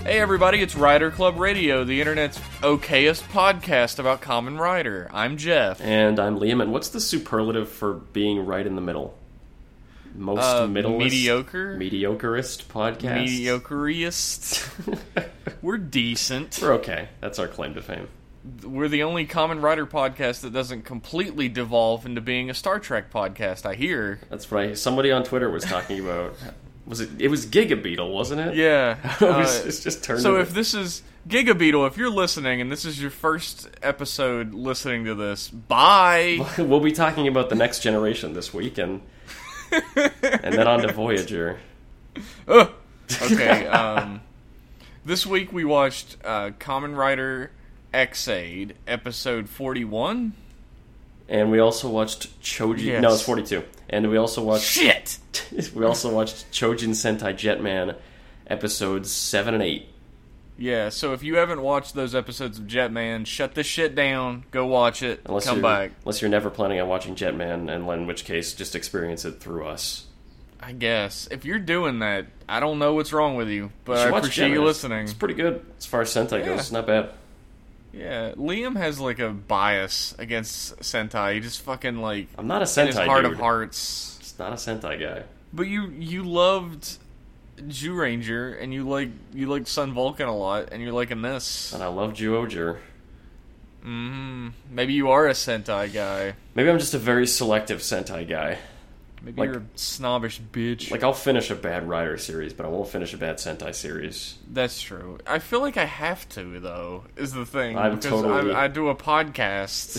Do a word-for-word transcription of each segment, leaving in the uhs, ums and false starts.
Hey everybody, it's Rider Club Radio, the internet's okayest podcast about Kamen Rider. I'm Jeff. And I'm Liam, and what's the superlative for being right in the middle? Most uh, middleist? Mediocre? Mediocreist podcast? Mediocreist. We're decent. We're okay. That's our claim to fame. We're the only Kamen Rider podcast that doesn't completely devolve into being a Star Trek podcast, I hear. That's what I, somebody on Twitter was talking about. Was it? It was Gigabeetle, wasn't it? Yeah. it was, uh, it's just turned so into... if this is Gigabeetle, if you're listening and this is your first episode listening to this, bye. We'll be talking about the next generation this week, and and then on to Voyager. Uh, okay. Um, this week we watched uh, Kamen Rider Ex-Aid, episode forty-one. And we also watched Chojin... Yes. No, it's forty-two. And we also watched... Shit! we also watched Chojin Sentai Jetman episodes seven and eight. Yeah, so if you haven't watched those episodes of Jetman, shut this shit down, go watch it, unless come you're, back. Unless you're never planning on watching Jetman, and in which case, just experience it through us. I guess. If you're doing that, I don't know what's wrong with you, but you I watch appreciate Jetman. you listening. It's pretty good as far as Sentai Yeah. goes. It's not bad. Yeah, Liam has like a bias against Sentai. He just fucking like... I'm not a in his Sentai heart dude. of hearts. Just not a Sentai guy. But you you loved Jew Ranger, and you like you liked Sun Vulcan a lot, and you're liking this. And I love Juoger. Mm, maybe you are a Sentai guy. Maybe I'm just a very selective Sentai guy. Maybe Like- you're a snobbish bitch. Like, I'll finish a bad Rider series, but I won't finish a bad Sentai series. That's true. I feel like I have to, though, is the thing. I'm because totally- I, I do a podcast.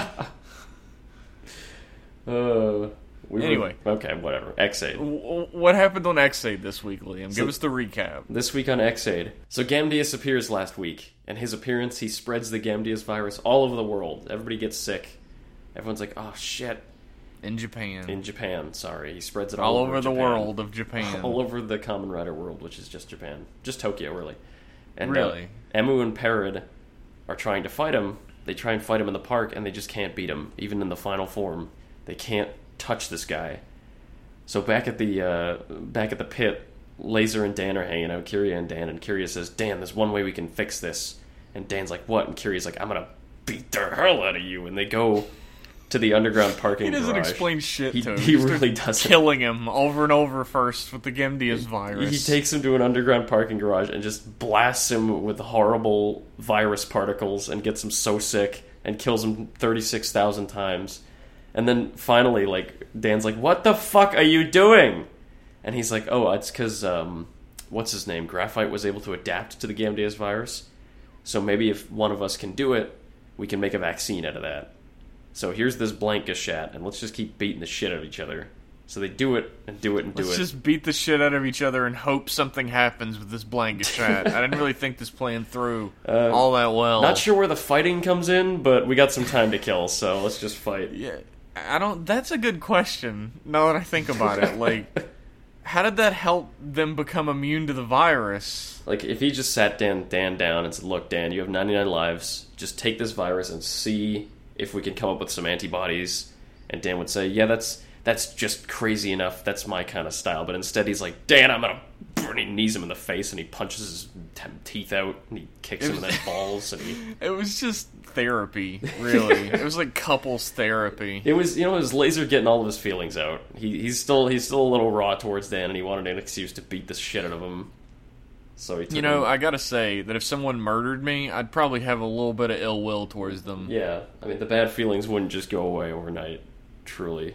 uh, we Anyway. Were... Okay, whatever. Ex-Aid. W- what happened on Ex-Aid this week, Liam? So- Give us the recap. This week on Ex-Aid. So Gamdius appears last week, and his appearance, he spreads the Gamdius virus all over the world. Everybody gets sick. Everyone's like, oh shit. In Japan. In Japan, sorry. He spreads it all, all over over the Japan. world of Japan. All over the Kamen Rider world, which is just Japan. Just Tokyo, really. And, Really? Uh, Emu and Parad are trying to fight him. They try and fight him in the park, and they just can't beat him. Even in the final form, they can't touch this guy. So back at the uh, back at the pit, Laser and Dan are hanging out, Kiria and Dan, and Kiria says, Dan, there's one way we can fix this. And Dan's like, what? And Kiria's like, I'm gonna beat the hell out of you. And they go to the underground parking He doesn't garage. explain shit He- to him. he Just really starts doesn't. Killing him over and over first with the Gemdius virus. He takes him to an underground parking garage and just blasts him with horrible virus particles and gets him so sick and kills him thirty-six thousand times. And then finally, like, Dan's like, what the fuck are you doing? And he's like, oh, it's because, um, what's his name? Graphite was able to adapt to the Gamdius virus. So maybe if one of us can do it, we can make a vaccine out of that. So here's this blank Gashat, and let's just keep beating the shit out of each other. So they do it, and do it, and do Let's it. just beat the shit out of each other and hope something happens with this blank chat. I didn't really think this playing through Uh, all that well. Not sure where the fighting comes in, but we got some time to kill, so let's just fight. Yeah, I don't. That's a good question. Now that I think about it, like, how did that help them become immune to the virus? Like, if he just sat Dan, Dan down and said, look, Dan, you have ninety-nine lives, just take this virus and see if we can come up with some antibodies. And Dan would say, yeah, that's that's just crazy enough, that's my kind of style. But instead he's like, Dan, I'm gonna... And he knees him in the face, and he punches his t- teeth out, and he kicks him in the balls, and he... It was just therapy, really. It was like couples therapy. It was, you know, it was Laser getting all of his feelings out. He, he's still he's still a little raw towards Dan, and he wanted an excuse to beat the shit out of him. So he took You know, him. I gotta say that if someone murdered me, I'd probably have a little bit of ill will towards them. Yeah, I mean, the bad feelings wouldn't just go away overnight, truly.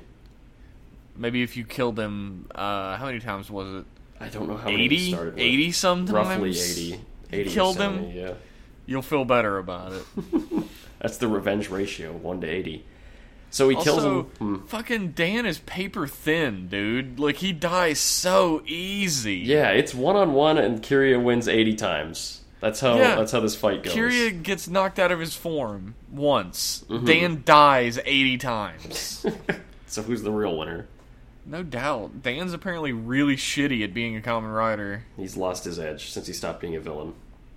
Maybe if you killed him, uh, how many times was it? I don't know how many we eighty? started with. eighty sometimes? Roughly eighty. eighty or killed him? seventy, yeah. You'll feel better about it. That's the revenge ratio, one to eighty. So he kills Also, him. Hmm. fucking Dan is paper thin, dude. Like, he dies so easy. Yeah, it's one-on-one, and Kiria wins eighty times. That's how Yeah. That's how this fight goes. Kiria gets knocked out of his form once. Mhm. Dan dies eighty times. So who's the real winner? No doubt. Dan's apparently really shitty at being a Kamen Rider. He's lost his edge since he stopped being a villain.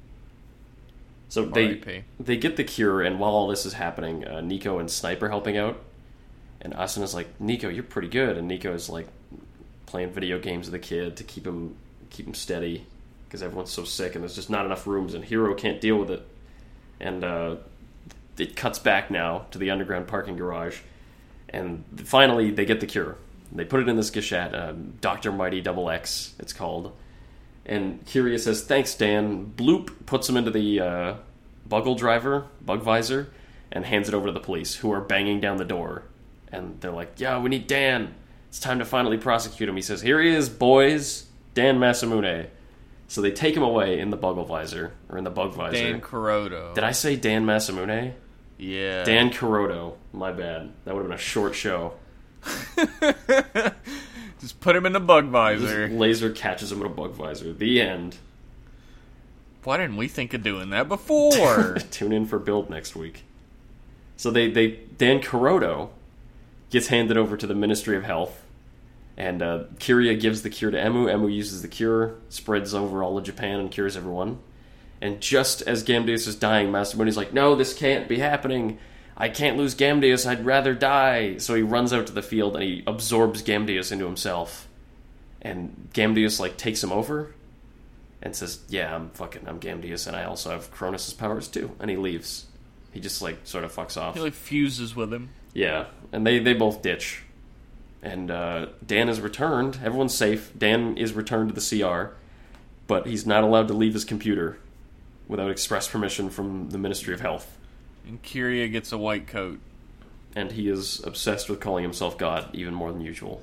So R I they P they get the cure, and while all this is happening, uh, Nico and Sniper helping out, and Asuna's like, Nico, you're pretty good, and Nico's like playing video games with the kid to keep him keep him steady, because everyone's so sick and there's just not enough rooms, and Hero can't deal with it. And uh, it cuts back now to the underground parking garage, and finally they get the cure. They put it in this Gashette, uh, Doctor Mighty Double X, it's called. And Kyria says, "Thanks, Dan." Bloop puts him into the uh, Buggle Driver, Bug Visor, and hands it over to the police, who are banging down the door. And they're like, "Yeah, we need Dan. It's time to finally prosecute him." He says, "Here he is, boys. Dan Masamune." So they take him away in the Buggle Visor, or in the Bug Visor. Dan Kuroda. Did I say Dan Masamune? Yeah. Dan Kuroda. My bad. That would have been a short show. Just put him in the Bug Visor. This laser catches him in a Bug Visor. The end. Why didn't we think of doing that before? Tune in for Build next week. So they, they Dan Kuroda gets handed over to the Ministry of Health, and uh, Kyria gives the cure to Emu. Emu uses the cure, spreads over all of Japan, and cures everyone. And just as Gamdeus is dying, Masamune's like, "No, this can't be happening. I can't lose Gamdeus. I'd rather die." So he runs out to the field and he absorbs Gamdeus into himself. And Gamdeus like takes him over and says, "Yeah, I'm fucking, I'm Gamdeus, and I also have Cronus' powers too." And he leaves. He just like sort of fucks off. He like fuses with him. Yeah, and they, they both ditch. And uh, Dan is returned. Everyone's safe. Dan is returned to the C R, but he's not allowed to leave his computer without express permission from the Ministry of Health. And Kyria gets a white coat. And he is obsessed with calling himself God, even more than usual.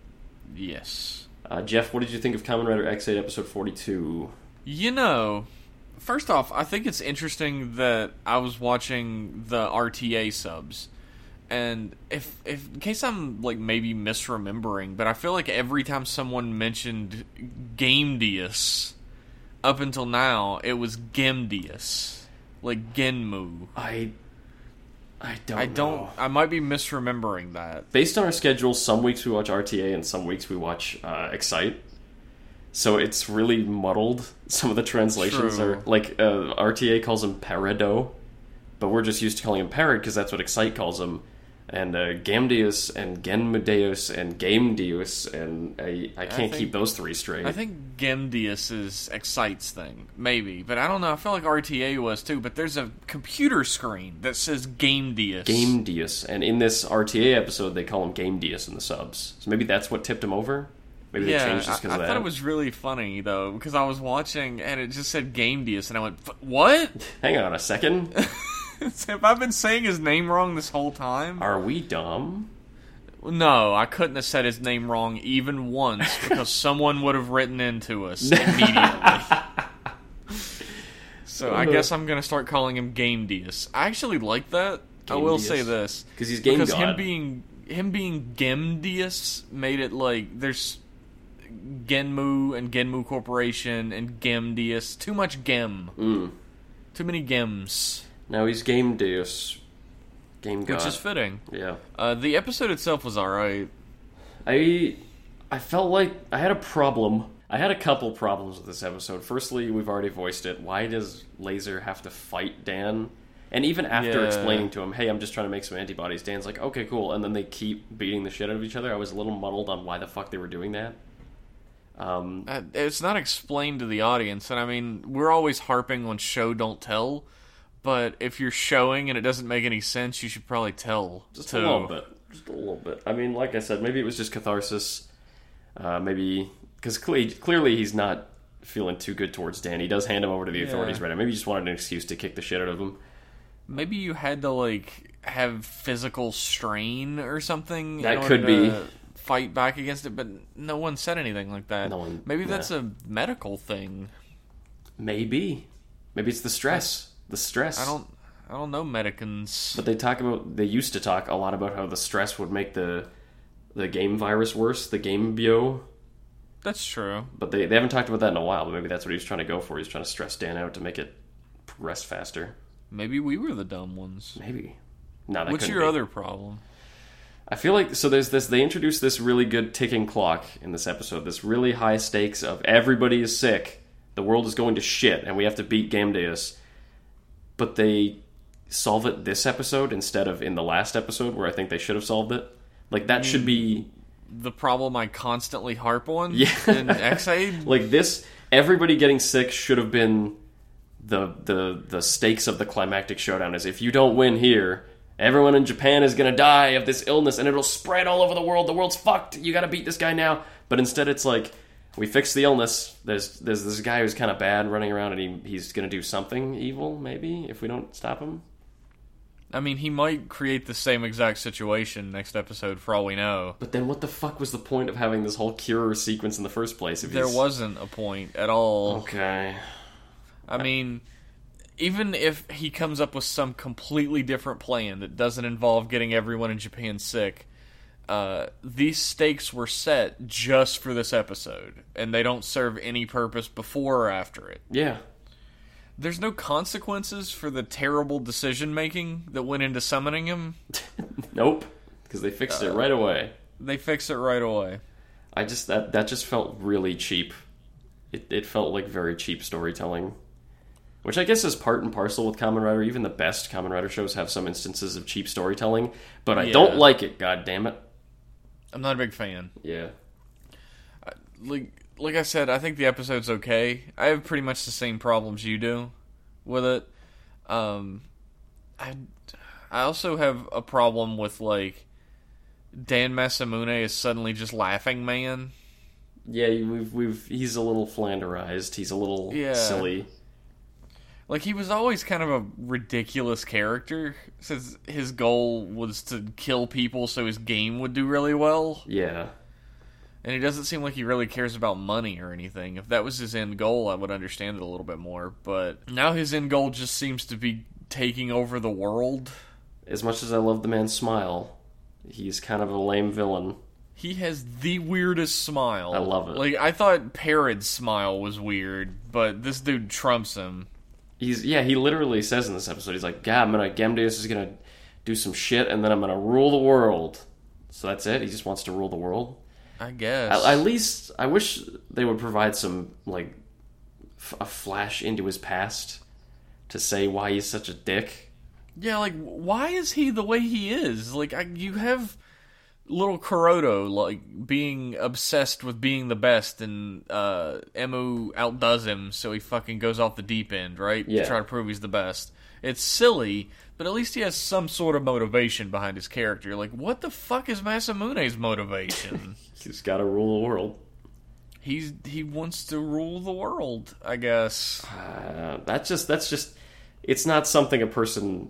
Yes. Uh, Jeff, what did you think of Kamen Rider X eight episode forty-two? You know, first off, I think it's interesting that I was watching the R T A subs. And if, if in case I'm like maybe misremembering, but I feel like every time someone mentioned Gamdeus up until now, it was Gemdeus, like Genmu. I, I don't. I don't. know. I might be misremembering that. Based on our schedule, some weeks we watch R T A and some weeks we watch uh, Excite. So it's really muddled. Some of the translations True. are like uh, R T A calls him Peredo, but we're just used to calling him Parrot because that's what Excite calls him. And uh, Gamdeus and Genmedeus and Gamedeus, and I, I can't think, keep those three straight. I think Gemdeus is Excite's thing, maybe, but I don't know. I feel like R T A was too. But there's a computer screen that says Gamedeus. Gamedeus, and in this R T A episode, they call him Gamedeus in the subs. So maybe that's what tipped him over. Maybe yeah, they changed this because I, of I that. thought it was really funny though because I was watching and it just said Gamedeus, and I went, "What? Hang on a second." Have I been saying his name wrong this whole time? Are we dumb? No, I couldn't have said his name wrong even once because someone would have written into us immediately. So I guess I'm going to start calling him Gamedeus. I actually like that. I will say this. Because he's game because god. him being him being Gemdeus made it like there's Genmu and Genmu Corporation and Gemdeus. Too much Gem. Mm. Too many Gems. Now he's Gamedeus. Game god. Which is fitting. Yeah. Uh, the episode itself was alright. I I felt like I had a problem. I had a couple problems with this episode. Firstly, we've already voiced it. Why does Laser have to fight Dan? And even after Yeah. explaining to him, "Hey, I'm just trying to make some antibodies," Dan's like, "Okay, cool." And then they keep beating the shit out of each other. I was a little muddled on why the fuck they were doing that. Um, Uh, it's not explained to the audience, and I mean, we're always harping on show don't tell, but if you're showing and it doesn't make any sense, you should probably tell. just too. a little bit. Just a little bit. I mean, like I said, maybe it was just catharsis. Uh, maybe... Because cle- clearly he's not feeling too good towards Dan. He does hand him over to the Yeah. authorities right now. Maybe he just wanted an excuse to kick the shit out of him. Maybe you had to, like, have physical strain or something That in order could be. to fight back against it, but no one said anything like that. No one- Maybe yeah. that's a medical thing. Maybe. Maybe it's the stress. The stress. I don't I don't know medicans. But they talk about... They used to talk a lot about how the stress would make the the game virus worse. The game bio. That's true. But they, they haven't talked about that in a while. But maybe that's what he was trying to go for. He's trying to stress Dan out to make it progress faster. Maybe we were the dumb ones. Maybe. No, that What's couldn't your be. other problem? I feel like so there's this they introduced this really good ticking clock in this episode, this really high stakes of everybody is sick, the world is going to shit, and we have to beat Gamedeus. But they solve it this episode instead of in the last episode where I think they should have solved it. Like that should be The problem I constantly harp on Yeah. in X-Aid? like this everybody getting sick should have been the the the stakes of the climactic showdown. Is if you don't win here, everyone in Japan is gonna die of this illness, and it'll spread all over the world. The world's fucked. You gotta beat this guy now. But instead, it's like, we fix the illness. There's there's this guy who's kind of bad running around, and he he's gonna do something evil, maybe, if we don't stop him. I mean, he might create the same exact situation next episode, for all we know. But then what the fuck was the point of having this whole cure sequence in the first place? If There he's... wasn't a point at all. Okay. I mean, even if he comes up with some completely different plan that doesn't involve getting everyone in Japan sick, uh, these stakes were set just for this episode, and they don't serve any purpose before or after it. Yeah. There's no consequences for the terrible decision-making that went into summoning him. Nope. Because they fixed uh, it right away. They fixed it right away. I just, that that just felt really cheap. It it felt like very cheap storytelling. Which I guess is part and parcel with Kamen Rider. Even the best Kamen Rider shows have some instances of cheap storytelling. But I Yeah. don't like it, god damn it. I'm not a big fan. Yeah. Like, like I said, I think the episode's okay. I have pretty much the same problems you do with it. Um, I, I also have a problem with, like, Dan Masamune is suddenly just Laughing Man. Yeah, we've we've he's a little flanderized. He's a little Yeah. silly. Like, he was always kind of a ridiculous character, since his goal was to kill people so his game would do really well. Yeah. And he doesn't seem like he really cares about money or anything. If that was his end goal, I would understand it a little bit more. But now his end goal just seems to be taking over the world. As much as I love the man's smile, he's kind of a lame villain. He has the weirdest smile. I love it. Like, I thought Parrod's smile was weird, but this dude trumps him. He's yeah, he literally says in this episode, he's like, "God, I'm gonna Gemdeus is gonna do some shit, and then I'm gonna rule the world." So that's it. He just wants to rule the world. I guess. At, at least, I wish they would provide some like f- a flash into his past to say why he's such a dick. Yeah, like, why is he the way he is? Like, I, you have little Kuroto, like, being obsessed with being the best, and uh, Emu outdoes him, so he fucking goes off the deep end, right? Yeah. To try to prove he's the best. It's silly, but at least he has some sort of motivation behind his character. Like, what the fuck is Masamune's motivation? He's got to rule the world. He's He wants to rule the world, I guess. Uh, that's just that's just it's not something a person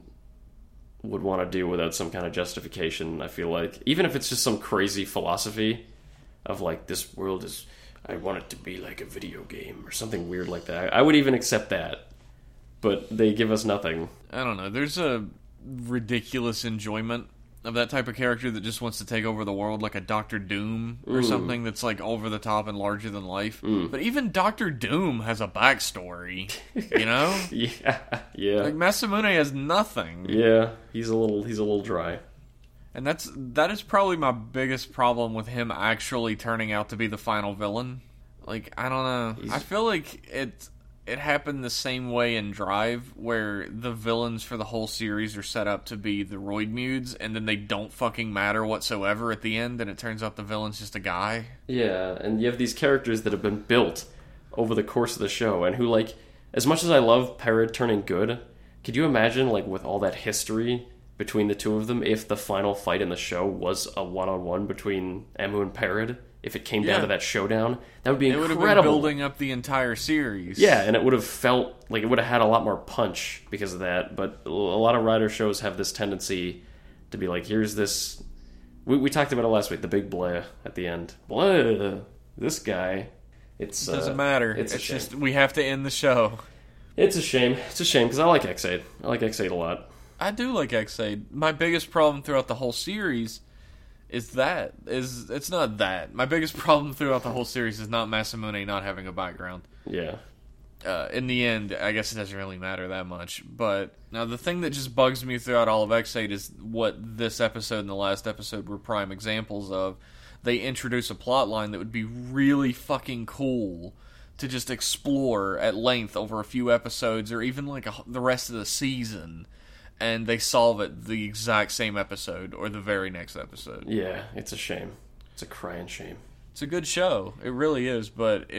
would want to do without some kind of justification. I feel like, even if it's just some crazy philosophy of like, this world is, I want it to be like a video game or something weird like that, I would even accept that. But they give us nothing. I don't know. There's a ridiculous enjoyment of that type of character that just wants to take over the world, like a Doctor Doom or Mm. something that's like over the top and larger than life. Mm. But even Doctor Doom has a backstory, you know? Yeah, yeah, Like, Masamune has nothing. yeah. He's a little he's a little dry. And that's that is probably my biggest problem with him actually turning out to be the final villain. Like, I don't know. He's- I feel like it it happened the same way in Drive, where the villains for the whole series are set up to be the Roidmudes, and then they don't fucking matter whatsoever at the end, and it turns out the villain's just a guy. Yeah, and you have these characters that have been built over the course of the show, and who, like, as much as I love Parrot turning good, could you imagine, like, with all that history between the two of them, if the final fight in the show was a one-on-one between Emu and Parrot? If it came down Yeah. to that showdown, that would be It would have been incredible. building up the entire series. Yeah, and it would have felt like it would have had a lot more punch because of that. But a lot of Rider shows have this tendency to be like, here's this. We, we talked about it last week, the big blah at the end. Blah, this guy. It's Doesn't uh, matter. It's, It's, a shame. just, we have to end the show. It's a shame. It's a shame because I like X eight. I like X eight a lot. I do like X-Aid. My biggest problem throughout the whole series is that. Is It's not that. My biggest problem throughout the whole series is not Masamune not having a background. Yeah. Uh, in the end, I guess it doesn't really matter that much. But now the thing that just bugs me throughout all of X eight is what this episode and the last episode were prime examples of. They introduce a plot line that would be really fucking cool to just explore at length over a few episodes or even like a, the rest of the season, and they solve it the exact same episode or the very next episode. Yeah, it's a shame. It's a crying shame. It's a good show. It really is, but if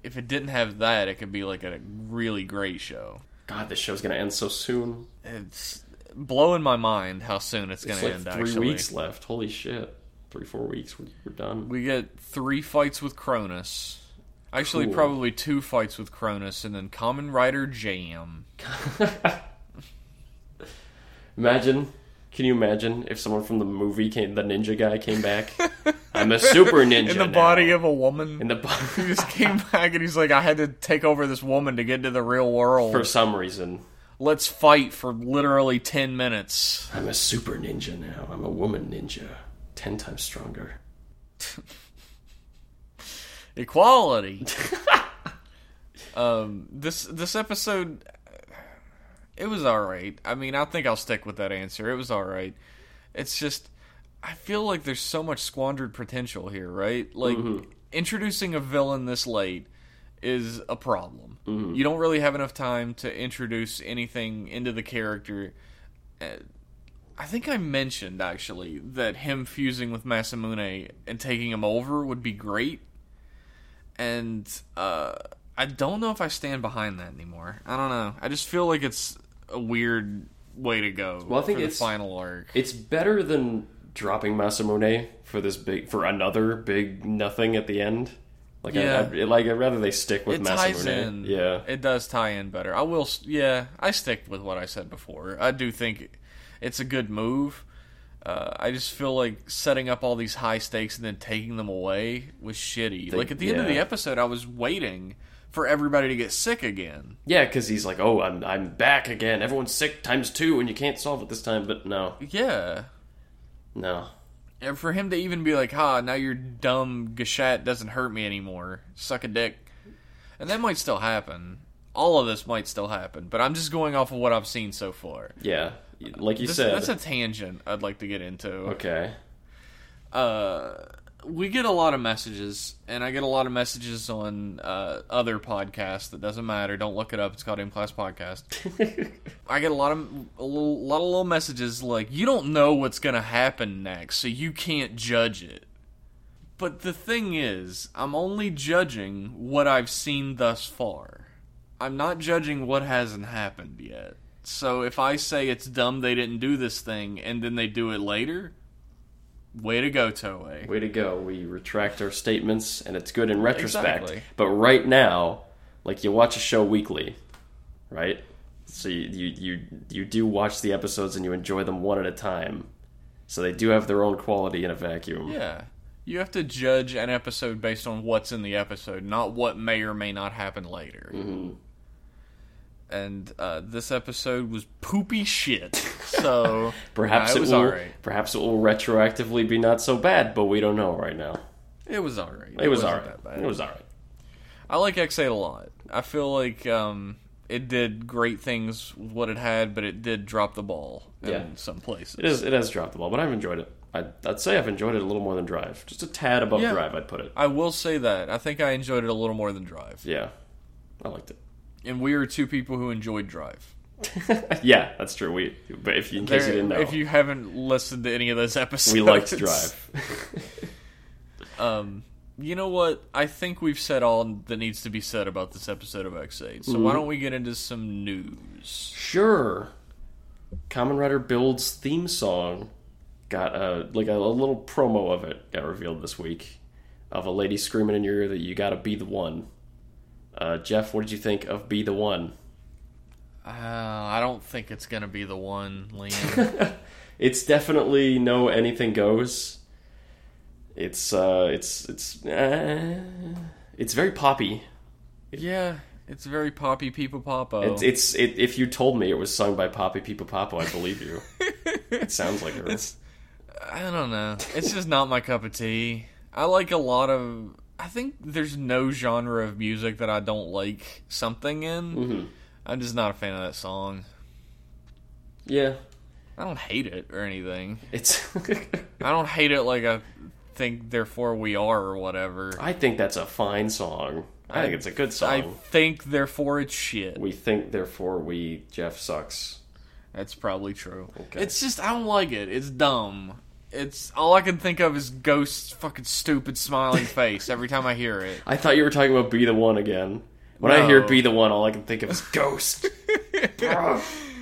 if it didn't have that, it could be like a really great show. God, this show's gonna end so soon. It's blowing my mind how soon it's gonna It's like end. three Actually, weeks left. Holy shit! Three, four weeks. We're, we're done. we get three fights with Cronus. Actually, Cool. probably two fights with Cronus, and then Kamen Rider Jam. Imagine. Can you imagine if someone from the movie came, the ninja guy came back? I'm a super ninja in the now. body of a woman. In the body. He just came back and he's like, I had to take over this woman to get into the real world. For some reason. Let's fight for literally ten minutes. I'm a super ninja now. I'm a woman ninja. Ten times stronger. Equality. um, this this episode, it was alright. I mean, I think I'll stick with that answer. It was alright. It's just, I feel like there's so much squandered potential here, right? Like, mm-hmm. introducing a villain this late is a problem. Mm-hmm. You don't really have enough time to introduce anything into the character. Uh, I think I mentioned, actually, that him fusing with Masamune and taking him over would be great. And uh, I don't know if I stand behind that anymore. I don't know. I just feel like it's a weird way to go well, I think for the it's, final arc. It's better than dropping Masamune for this big for another big nothing at the end. Like, yeah. I, I, like I'd rather they stick with it Masamune. Ties in. Yeah, it does tie in better. I will. Yeah, I stick with what I said before. I do think it's a good move. Uh, I just feel like setting up all these high stakes and then taking them away was shitty. They, like, at the yeah. end of the episode, I was waiting for everybody to get sick again. Yeah, because he's like, oh, I'm I'm back again. Everyone's sick times two, and you can't solve it this time. But no. Yeah. No. And for him to even be like, ha, now your dumb Gashat doesn't hurt me anymore. Suck a dick. And that might still happen. All of this might still happen. But I'm just going off of what I've seen so far. Yeah. Like you this, said. That's a tangent I'd like to get into. Okay. Uh, we get a lot of messages, and I get a lot of messages on uh, other podcasts. That doesn't matter. Don't look it up. It's called M Class Podcast. I get a lot of a little, lot of little messages like, you don't know what's going to happen next, so you can't judge it. But the thing is, I'm only judging what I've seen thus far. I'm not judging what hasn't happened yet. So if I say it's dumb they didn't do this thing, and then they do it later, way to go, Toei. Way to go. We retract our statements, and it's good in retrospect. Exactly. But right now, like, you watch a show weekly, right? So you, you, you, you do watch the episodes, and you enjoy them one at a time. So they do have their own quality in a vacuum. Yeah. You have to judge an episode based on what's in the episode, not what may or may not happen later. Mm-hmm. And uh, this episode was poopy shit. So perhaps uh, it, it was will. alright. Perhaps it will retroactively be not so bad, but we don't know right now. It was alright. It, it was alright. It was alright. I like X eight a lot. I feel like um, it did great things with what it had, but it did drop the ball in yeah. some places. It is. It has dropped the ball, but I've enjoyed it. I'd, I'd say I've enjoyed it a little more than Drive. Just a tad above yeah, Drive, I'd put it. I will say that. I think I enjoyed it a little more than Drive. Yeah. I liked it. And we are two people who enjoyed Drive. Yeah, that's true. We, but if you, in case there, you didn't know, if you haven't listened to any of those episodes, we liked Drive. um, you know what? I think we've said all that needs to be said about this episode of X eight. So mm-hmm. why don't we get into some news? Sure. Kamen Rider Build's theme song got a like a, a little promo of it got revealed this week of a lady screaming in your ear that you gotta be the one. Uh, Jeff, what did you think of Be the One? Uh, I don't think it's going to be the one, Liam. It's definitely no anything goes. It's, uh, it's, it's, uh, it's very poppy. Yeah, it's very poppy Peepo Popo. It's, it's it, if you told me it was sung by Poppy Peepo Popo, I'd believe you. It sounds like her. It's, I don't know. It's just not my cup of tea. I like a lot of... I think there's no genre of music that I don't like something in. Mm-hmm. I'm just not a fan of that song. Yeah. I don't hate it or anything. It's I don't hate it like I think Therefore We Are or whatever. I think that's a fine song. I, I think it's a good song. I think Therefore It's shit. We think Therefore We Jeff sucks. That's probably true. Okay. It's just I don't like it. It's dumb. it's all I can think of is Ghost's fucking stupid smiling face every time I hear it. I thought you were talking about Be the One again. When No. I hear Be the One, all I can think of is Ghost. uh,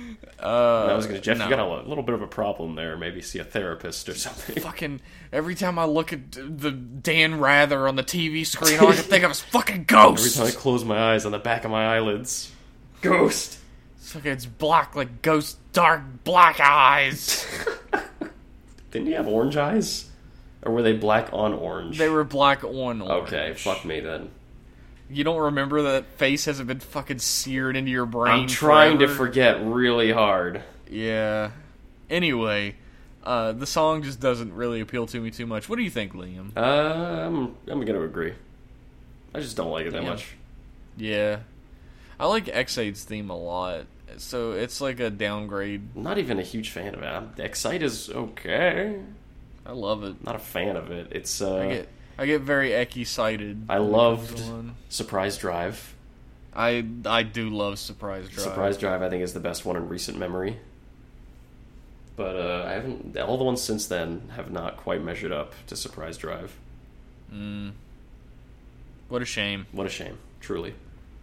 I was gonna, Jeff, no. you got a little bit of a problem there. Maybe see a therapist or something. Fucking every time I look at the Dan Rather on the T V screen, all I can think of is fucking Ghost. Every time I close my eyes, on the back of my eyelids, Ghost. It's like it's black, like Ghost, dark black eyes. Didn't he have orange eyes? Or were they black on orange? They were black on orange. Okay, fuck me then. You don't remember that face hasn't been fucking seared into your brain? I'm trying forever? to forget really hard. Yeah. Anyway, uh, the song just doesn't really appeal to me too much. What do you think, Liam? Uh, I'm, I'm gonna agree. I just don't like it that Yeah. much. Yeah. I like X-Aid's theme a lot. So it's like a downgrade. I'm not even a huge fan of it. I'm, Excite is okay. I love it. Not a fan of it. It's uh, I get I get very Ecky-cited. I when it loved comes to one. Surprise Drive. I I do love Surprise Drive. Surprise Drive, I think, is the best one in recent memory. But uh, I haven't. All the ones since then have not quite measured up to Surprise Drive. Mm. What a shame. What a shame, truly.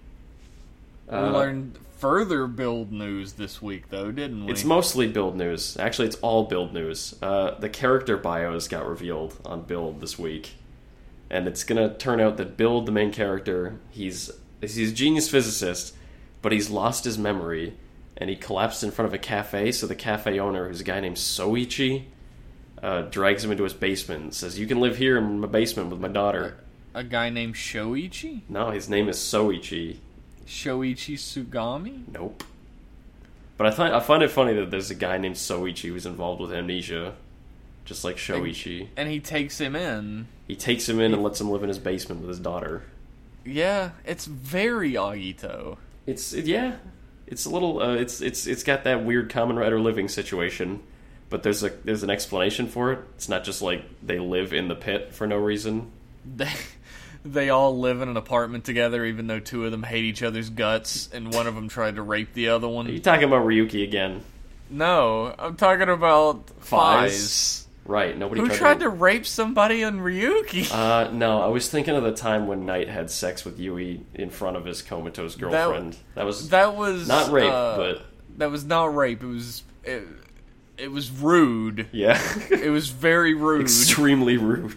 We Uh, learned further build news this week, though, didn't we? It's mostly build news. Actually, it's all build news. Uh, the character bios got revealed on Build this week, and it's gonna turn out that Build, the main character, he's he's a genius physicist, but he's lost his memory, and he collapsed in front of a cafe. So the cafe owner, who's a guy named Soichi, uh, drags him into his basement and says, "You can live here in my basement with my daughter." A guy named Shoichi? No, his name is Soichi. Shoichi Sugami? Nope. But I find I find it funny that there's a guy named Soichi who's involved with amnesia, just like Shoichi. And he takes him in. He takes him in and lets him live in his basement with his daughter. Yeah, it's very Agito. It's it, yeah, it's a little uh, it's it's it's got that weird Kamen Rider living situation, but there's a there's an explanation for it. It's not just like they live in the pit for no reason. They, they all live in an apartment together, even though two of them hate each other's guts, and one of them tried to rape the other Are you one. talking about Ryuki again? No, I'm talking about Fies. Right, nobody Who tried, tried to... to rape somebody on Ryuki? Uh, no, I was thinking of the time when Knight had sex with Yui in front of his comatose girlfriend. That, that was That was not rape, uh, but that was not rape. It was it, it was rude. yeah, It was very rude. extremely rude.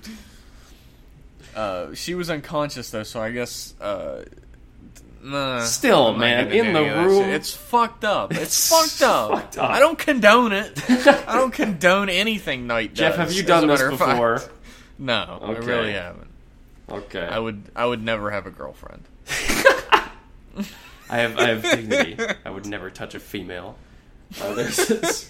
Uh, she was unconscious though, so I guess. Uh, nah, Still, I'm not man, gonna in do the any of that room- shit. It's fucked up. It's, It's fucked up. fucked up. I don't condone it. I don't condone anything Knight does. Jeff, have you as done a this matter of fact. before? No, I Okay. really haven't. Okay, I would. I would never have a girlfriend. I have I have dignity. I would never touch a female. Uh, there's this...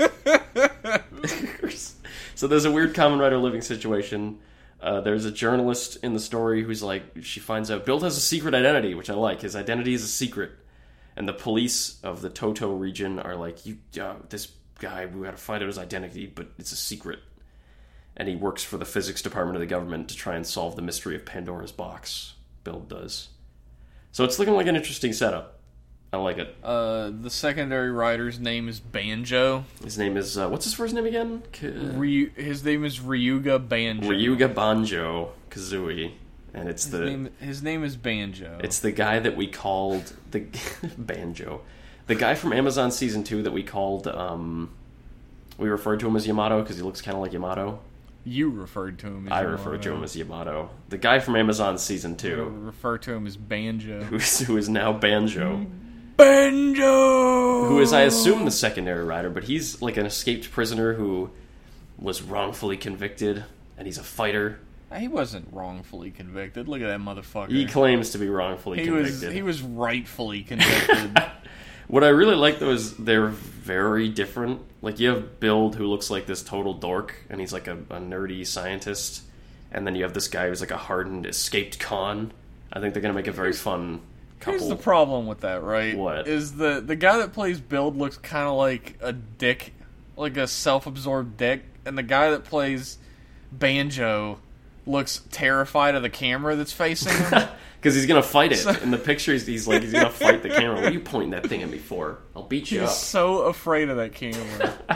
so there's a weird Kamen Rider living situation. Uh, there's a journalist in the story who's like, she finds out Build has a secret identity, which I like. His identity is a secret, and the police of the Toto region are like, you, uh, this guy, we gotta find out his identity, but it's a secret. And he works for the physics department of the government to try and solve the mystery of Pandora's box. Build does. So it's looking like an interesting setup. I like it. Uh, the secondary writer's name is Banjo. His name is, uh, what's his first name again? K- Ryu, his name is Ryuga Banjo. Ryuga Banjo Kazooie. And it's His the name, his name is Banjo. it's the guy that we called the Banjo. The guy from Amazon season two that we called um we referred to him as Yamato because he looks kind of like Yamato. You referred to him as I Yamato. referred to him as Yamato. The guy from Amazon season You two, refer to him as Banjo. who's, who is now Banjo. Banjo! Who is, I assume, the secondary rider, but he's like an escaped prisoner who was wrongfully convicted, and he's a fighter. He wasn't wrongfully convicted. Look at that motherfucker. He claims to be wrongfully He was convicted. he was rightfully convicted. What I really like, though, is they're very different. Like, you have Build, who looks like this total dork, and he's like a, a nerdy scientist. And then you have this guy who's like a hardened, escaped con. I think they're going to make a very fun couple. Here's the problem with that, right? What? Is the the guy that plays Build looks kind of like a dick, like a self-absorbed dick, and the guy that plays Banjo looks terrified of the camera that's facing him. Because he's going to fight it. In the picture, he's, he's like, he's going to fight the camera. What are you pointing that thing at me for? I'll beat you He's up. so afraid of that camera.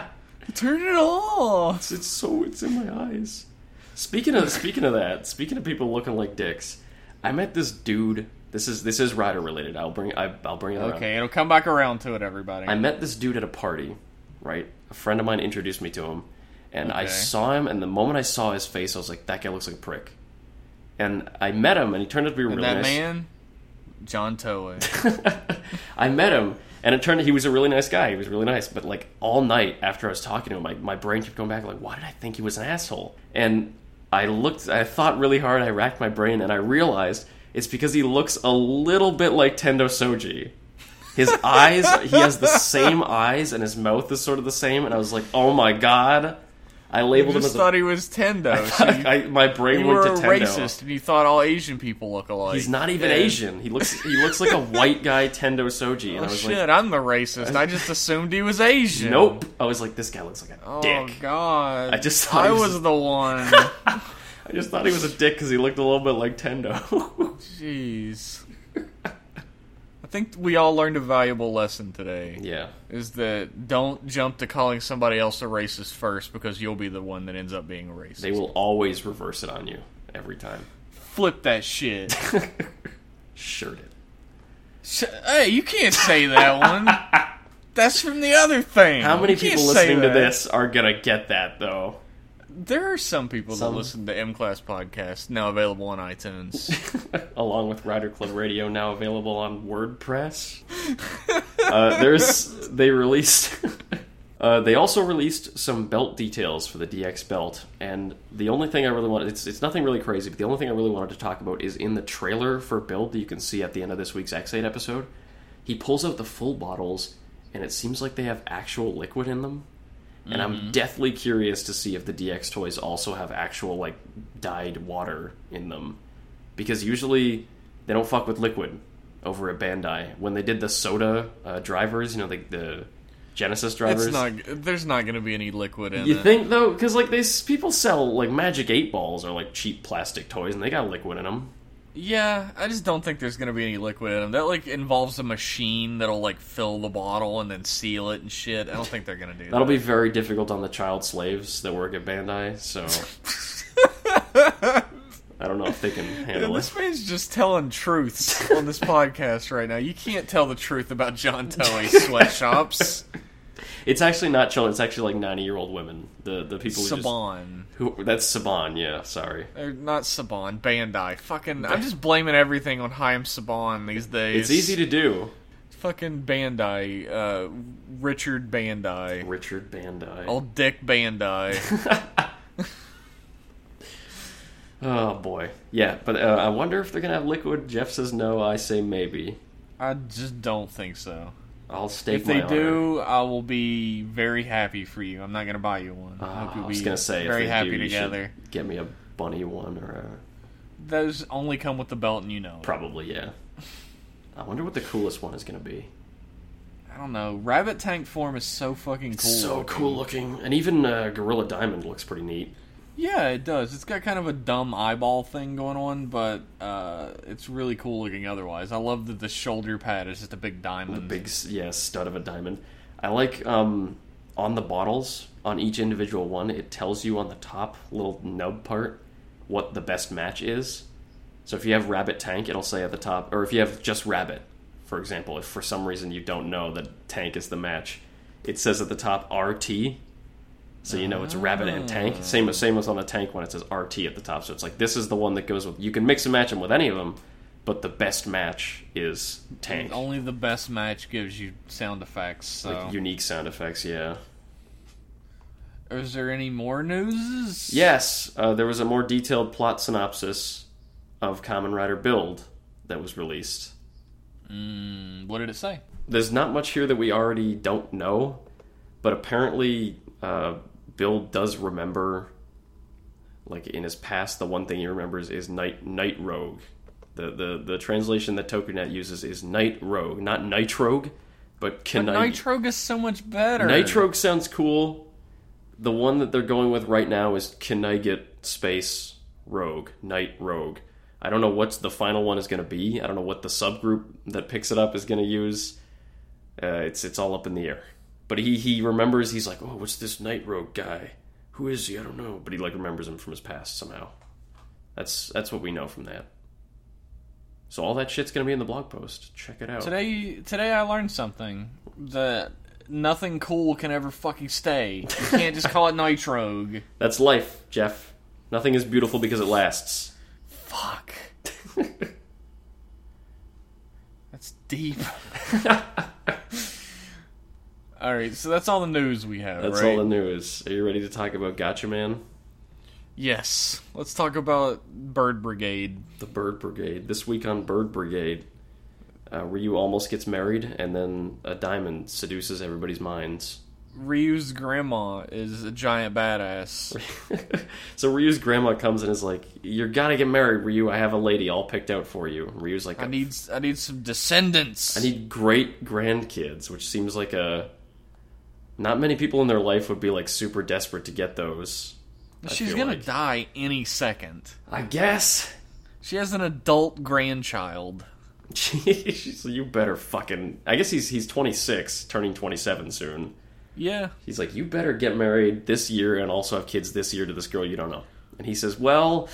Turn it off. It's, it's so it's in my eyes. Speaking of speaking of that, speaking of people looking like dicks, I met this dude. This is this is rider related. I'll bring I, I'll bring it around. Okay, it'll come back around to it, everybody. I met this dude at a party, right? A friend of mine introduced me to him, and Okay. I saw him. And the moment I saw his face, I was like, "That guy looks like a prick." And I met him, and he turned out to be and really that nice. man, John Toei. I met him, and it turned out he was a really nice guy. He was really nice. But, like, all night after I was talking to him, my, my brain kept going back, like, why did I think he was an asshole? And I looked, I thought really hard, I racked my brain, and I realized it's because he looks a little bit like Tendo Soji. His eyes, he has the same eyes, and his mouth is sort of the same, and I was like, oh my god. I labeled You him just as thought a... he was Tendo. I, So you, I, my brain you went were to a Tendo. racist, and you thought all Asian people look alike. He's not even Yeah. Asian. He looks he looks like a white guy Tendo Soji. And Oh I was shit, like, I'm the racist. I just assumed he was Asian. nope. I was like, this guy looks like a Oh dick. god. I just thought I he was, was- the one. I just thought he was a dick because he looked a little bit like Tendo. Jeez. I think we all learned a valuable lesson today. Yeah. Is that don't jump to calling somebody else a racist first, because you'll be the one that ends up being a racist. They will always reverse it on you. Every time. Flip that shit. Shirt it. Sh- hey, you can't say that one. That's from the other thing. How many You can't people say listening to that. this are gonna get that, though? There are some people Some. that listen to M-Class Podcast, now available on iTunes. Along with Rider Club Radio, now available on WordPress. uh, there's... They released... Uh, they also released some belt details for the D X belt, and the only thing I really wanted, it's, it's nothing really crazy, but the only thing I really wanted to talk about is in the trailer for Build that you can see at the end of this week's X eight episode, he pulls out the full bottles, and it seems like they have actual liquid in them, and Mm-hmm. I'm deathly curious to see if the D X toys also have actual, like, dyed water in them, because usually they don't fuck with liquid over at Bandai. When they did the soda uh, drivers, you know, the... the Genesis drivers. It's not. There's not going to be any liquid in You it. think though? Because like they people sell like Magic Eight Balls or like cheap plastic toys, and they got liquid in them. Yeah, I just don't think there's going to be any liquid in them. That like involves a machine that'll like fill the bottle and then seal it and shit. I don't think they're going to do That'll that. be very difficult on the child slaves that work at Bandai. So I don't know if they can Yeah, handle this it. man's just telling truths on this podcast right now. You can't tell the truth about John Toei sweatshops. It's actually not children. It's actually like ninety-year-old women. The the people who just, Saban. who that's Saban. Yeah, sorry. They're not Saban. Bandai. Fucking. I'm just blaming everything on Chaim Saban these days. It's easy to do. Fucking Bandai. Uh, Richard Bandai. Richard Bandai. Old Dick Bandai. Oh boy. Yeah, but uh, I wonder if they're gonna have liquid. Jeff says no. I say maybe. I just don't think so. I'll stake If they my honor. do, I will be very happy for you. I'm not going to buy you one. I Uh, hope you'll I was be gonna say very if they happy do, you should together. get me a bunny one or a Those only come with the belt, and you know. it. probably yeah. I wonder what the coolest one is gonna be. I don't know. Rabbit Tank form is so fucking cool. So looking. cool looking, and even uh, Gorilla Diamond looks pretty neat. Yeah, it does. It's got kind of a dumb eyeball thing going on, but uh, it's really cool looking otherwise. I love that the shoulder pad is just a big diamond. The big yeah stud of a diamond. I like um, on the bottles on each individual one. It tells you on the top little nub part what the best match is. So if you have Rabbit Tank, it'll say at the top, or if you have just Rabbit, for example, if for some reason you don't know that Tank is the match, it says at the top R T. So you know it's Rabbit and Tank. Same as same as on the Tank one, it says R T at the top. So it's like this is the one that goes with. You can mix and match them with any of them, but the best match is Tank. Only the best match gives you sound effects. So, Like unique sound effects, yeah. is there any more news? Yes, uh, there was a more detailed plot synopsis of Kamen Rider Build that was released. Mm, what did it say? There's not much here that we already don't know, but apparently uh, Build does remember, like in his past, the one thing he remembers is Night Night Rogue. The, the the translation that Tokunet uses is Night Rogue, not Nitrogue, but But Kanai. Nitrogue is so much better. Nitrogue sounds cool. The one that they're going with right now is Knigget Space Rogue, Night Rogue. I don't know what the final one is going to be. I don't know what the subgroup that picks it up is going to use. Uh, it's it's all up in the air. But he, he remembers, he's like, oh, what's this Night Rogue guy? Who is he? I don't know. But he, like, remembers him from his past somehow. That's that's what we know from that. So all that shit's gonna be in the blog post. Check it out. Today, today I learned something. That nothing cool can ever fucking stay. You can't just call it Night Rogue. That's life, Jeff. Nothing is beautiful because it lasts. Fuck. That's deep. Alright, so that's all the news we have, That's right? all the news. Are you ready to talk about Gotcha Man? Yes. Let's talk about Bird Brigade. The Bird Brigade. This week on Bird Brigade, uh, Ryu almost gets married, and then a diamond seduces everybody's minds. Ryu's grandma is a giant badass. So Ryu's grandma comes and is like, "You gotta get married, Ryu. I have a lady all picked out for you." And Ryu's like, I need I need some descendants. I need great grandkids, which seems like a... Not many people in their life would be like super desperate to get those. I She's feel gonna like. die any second. I guess. She has an adult grandchild. She's, you better fucking... I guess he's he's twenty-six, turning twenty-seven soon. Yeah. He's like, you better get married this year and also have kids this year to this girl you don't know. And he says, well,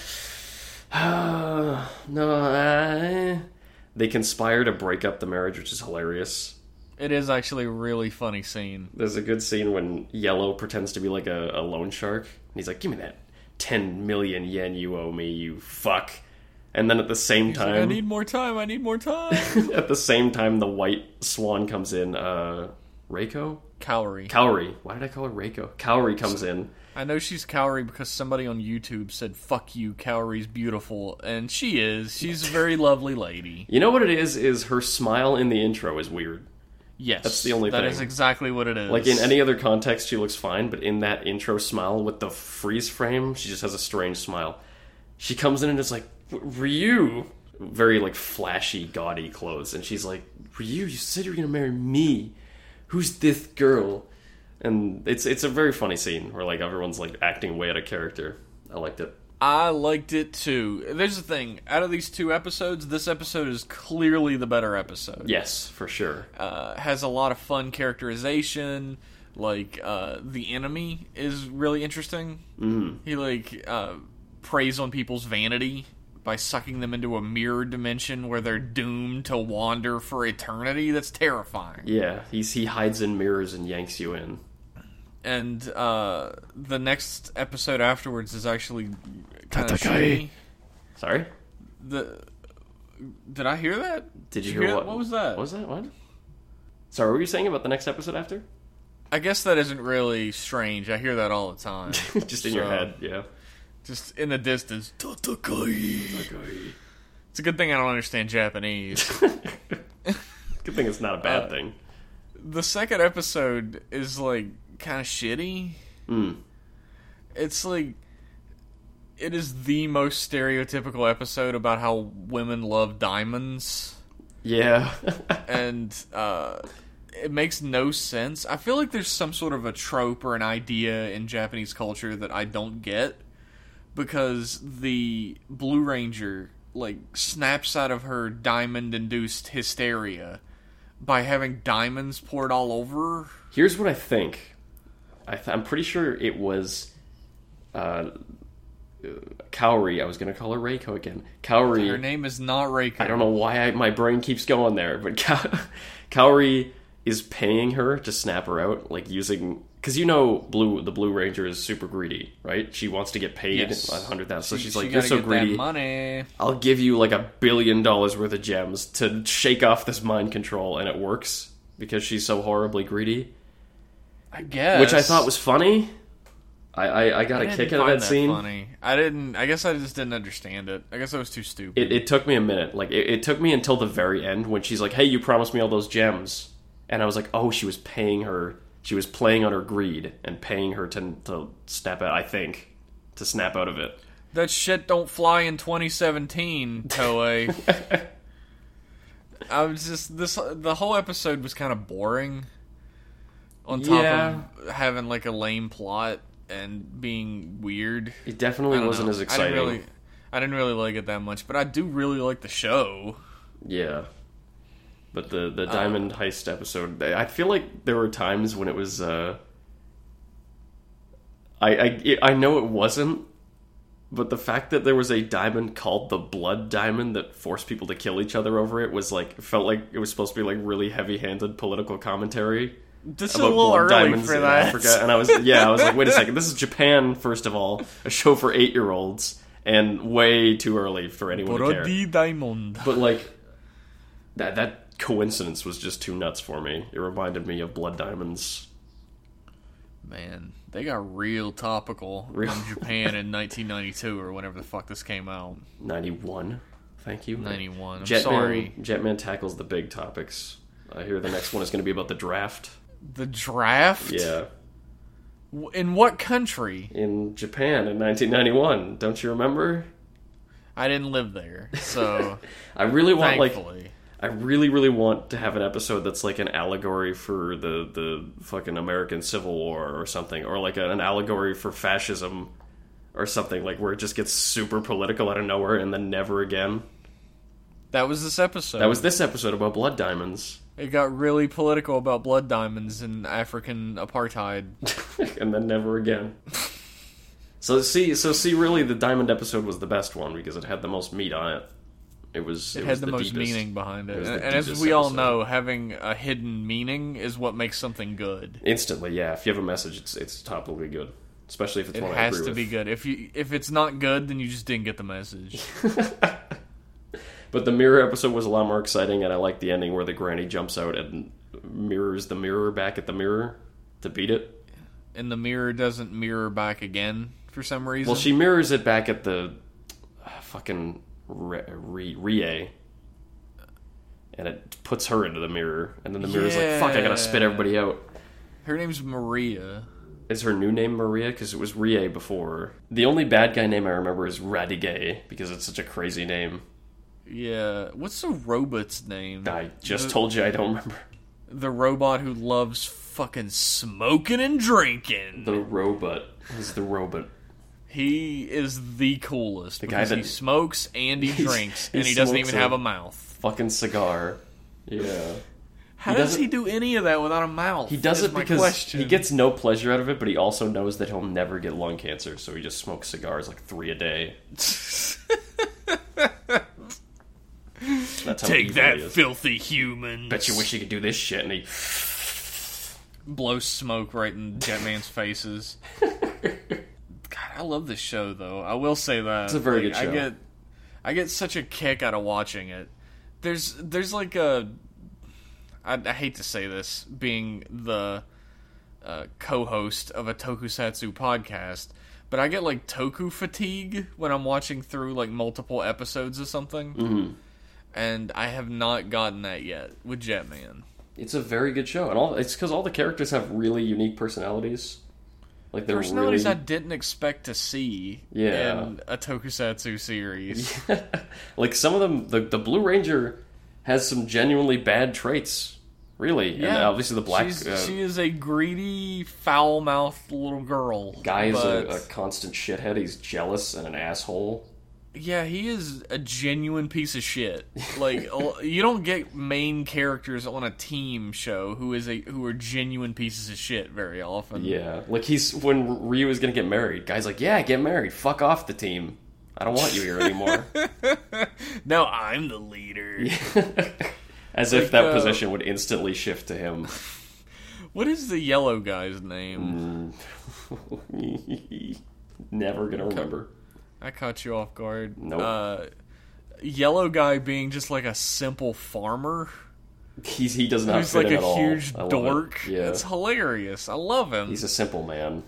uh, no, I... They conspire to break up the marriage, which is hilarious. It is actually a really funny scene. There's a good scene when Yellow pretends to be like a, a loan shark. And he's like, give me that ten million yen you owe me, you fuck. And then at the same He's time... like, I need more time, I need more time. At the same time, the white swan comes in. Uh, Reiko? Cowrie. Cowrie. Why did I call her Reiko? Cowrie comes in. I know she's Cowrie because somebody on YouTube said, fuck you, Cowrie's beautiful. And she is. She's a very lovely lady. You know what it is? Is her smile in the intro is weird. Yes. That's the only that thing. That is exactly what it is. Like, in any other context, she looks fine, but in that intro smile with the freeze frame, she just has a strange smile. She comes in and is like, Ryu! Very, like, flashy, gaudy clothes. And she's like, Ryu, you said you were going to marry me. Who's this girl? And it's it's a very funny scene where, like, everyone's, like, acting way out of character. I liked it. I liked it, too. There's the thing. Out of these two episodes, this episode is clearly the better episode. Yes, for sure. Uh, has a lot of fun characterization. Like, uh, the enemy is really interesting. Mm. He, like, uh, preys on people's vanity by sucking them into a mirror dimension where they're doomed to wander for eternity. That's terrifying. Yeah, he's he hides in mirrors and yanks you in. And uh, the next episode afterwards is actually kind of Tatakai. shitty. Sorry? The Did I hear that? Did you Did hear that? what? What was that? What was that? What? Sorry, what were you saying about the next episode after? I guess that isn't really strange. I hear that all the time. Just in your So, head, yeah. Just in the distance. Tatakai. It's a good thing I don't understand Japanese. Good thing it's not a bad Uh, thing. The second episode is, like, kind of shitty. Mm. It's, like... It is the most stereotypical episode about how women love diamonds. Yeah. And, uh... it makes no sense. I feel like there's some sort of a trope or an idea in Japanese culture that I don't get. Because the Blue Ranger, like, snaps out of her diamond-induced hysteria by having diamonds poured all over her. Here's what I think. I th- I'm pretty sure it was uh, Cowrie. I was going to call her Reiko again. Cowrie. Her name is not Reiko. I don't know why I, my brain keeps going there, but Cow- Cowrie is paying her to snap her out, like using... Because you know Blue, the Blue Ranger is super greedy, right? She wants to get paid Yes. one hundred thousand. So She- she's she like, you're gotta so get greedy. that money. I'll give you like a billion dollars worth of gems to shake off this mind control, and it works because she's so horribly greedy. I guess. Which I thought was funny. I, I, I got I a didn't kick out of find that scene. Funny. I didn't. I guess I just didn't understand it. I guess I was too stupid. It, it took me a minute. Like it, it took me until the very end when she's like, "Hey, you promised me all those gems," and I was like, "Oh, she was paying her. She was playing on her greed and paying her to to snap out. I think to snap out of it." That shit don't fly in twenty seventeen, Toei. I was just this. The whole episode was kind of boring. On top Yeah. of having like a lame plot and being weird. It I definitely don't wasn't know. as exciting. I didn't really. I didn't really like it that much, but I do really like the show. Yeah. But the, the Diamond uh, Heist episode, I feel like there were times when it was... Uh, I, I, I know it wasn't, but the fact that there was a diamond called the Blood Diamond that forced people to kill each other over it was like... Felt like it was supposed to be like really heavy-handed political commentary. This is a little early for that. Africa. And I was, yeah, I was like, wait a second, this is Japan, first of all, a show for eight-year-olds, and way too early for anyone to care. Diamond. But like, that that coincidence was just too nuts for me. It reminded me of Blood Diamonds. Man, they got real topical real. in Japan in nineteen ninety-two or whenever the fuck this came out. ninety-one, thank you. ninety-one, I'm Jetman, sorry. Jetman tackles the big topics. I hear the next one is going to be about the draft. The draft? Yeah. In what country? In Japan in nineteen ninety-one. Don't you remember? I didn't live there, so... I really want, thankfully. like... I really, really want to have an episode that's like an allegory for the, the fucking American Civil War or something. Or like an allegory for fascism or something. Like where it just gets super political out of nowhere and then never again. That was this episode. That was this episode about blood diamonds. It got really political about blood diamonds and African apartheid. And then never again. so see, so see, really, the diamond episode was the best one because it had the most meat on it. It was. It, it was had the, the most deepest. meaning behind it, it and, and as we episode. all know, having a hidden meaning is what makes something good. Instantly, yeah. If you have a message, it's it's topically good, especially if it's it one I has agree to with. be good. If you if it's not good, then you just didn't get the message. But the mirror episode was a lot more exciting, and I liked the ending where the granny jumps out and mirrors the mirror back at the mirror to beat it. And the mirror doesn't mirror back again for some reason. Well, she mirrors it back at the uh, fucking Rie, Rie, and it puts her into the mirror, and then the mirror's yeah. like, fuck, I gotta spit everybody out. Her name's Maria. Is her new name Maria? Because it was Rie before. The only bad guy name I remember is Radiguet, because it's such a crazy name. Yeah. What's the robot's name? I just the, told you I don't remember. The robot who loves fucking smoking and drinking. The robot. He's the robot. He is the coolest. The because guy that he smokes and he drinks, he and he doesn't smokes even a have a mouth. Fucking cigar. Yeah. How he does he do any of that without a mouth? He does it because question. he gets no pleasure out of it, but he also knows that he'll never get lung cancer, so he just smokes cigars like three a day. That's how Take evil that, he is. filthy human. Bet you wish you could do this shit, and he blows smoke right in Jetman's faces. God, I love this show, though. I will say that it's a very like, good show. I get, I get such a kick out of watching it. There's, there's like a. I, I hate to say this, being the uh, co-host of a tokusatsu podcast, but I get like toku fatigue when I'm watching through like multiple episodes of something. Mm-hmm. And I have not gotten that yet with Jetman. It's a very good show, and all it's because all the characters have really unique personalities. Like they're personalities really... I didn't expect to see yeah. in a tokusatsu series. Like some of them, the the Blue Ranger has some genuinely bad traits. Really, Yeah, and obviously the black She's, uh, she is a greedy, foul-mouthed little girl. guy is but... a, a constant shithead. He's jealous and an asshole. Yeah, he is a genuine piece of shit. Like you don't get main characters on a team show who is a who are genuine pieces of shit very often. Yeah, like he's when Ryu is gonna get married. Guy's like, yeah, get married. Fuck off the team. I don't want you here anymore. Now I'm the leader. As like, if that uh, position would instantly shift to him. What is the yellow guy's name? Mm. Never gonna remember. I caught you off guard. Nope. Uh, yellow guy being just like a simple farmer. He's he does not He's fit like in a at all. huge I love dork. it. Yeah. It's hilarious. I love him. He's a simple man.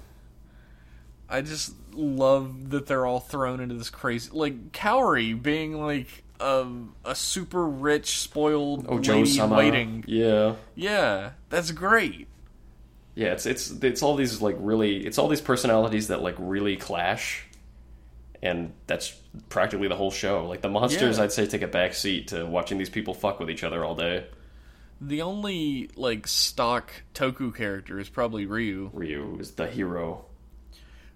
I just love that they're all thrown into this crazy, like Kaori being like a a super rich, spoiled Oh, lady Joe-sama. in waiting. Yeah. Yeah, that's great. Yeah, it's it's it's all these like really it's all these personalities that like really clash, and that's practically the whole show. Like the monsters, Yeah. I'd say take a back seat to watching these people fuck with each other all day. The only like stock Toku character is probably Ryu, Ryu is the hero.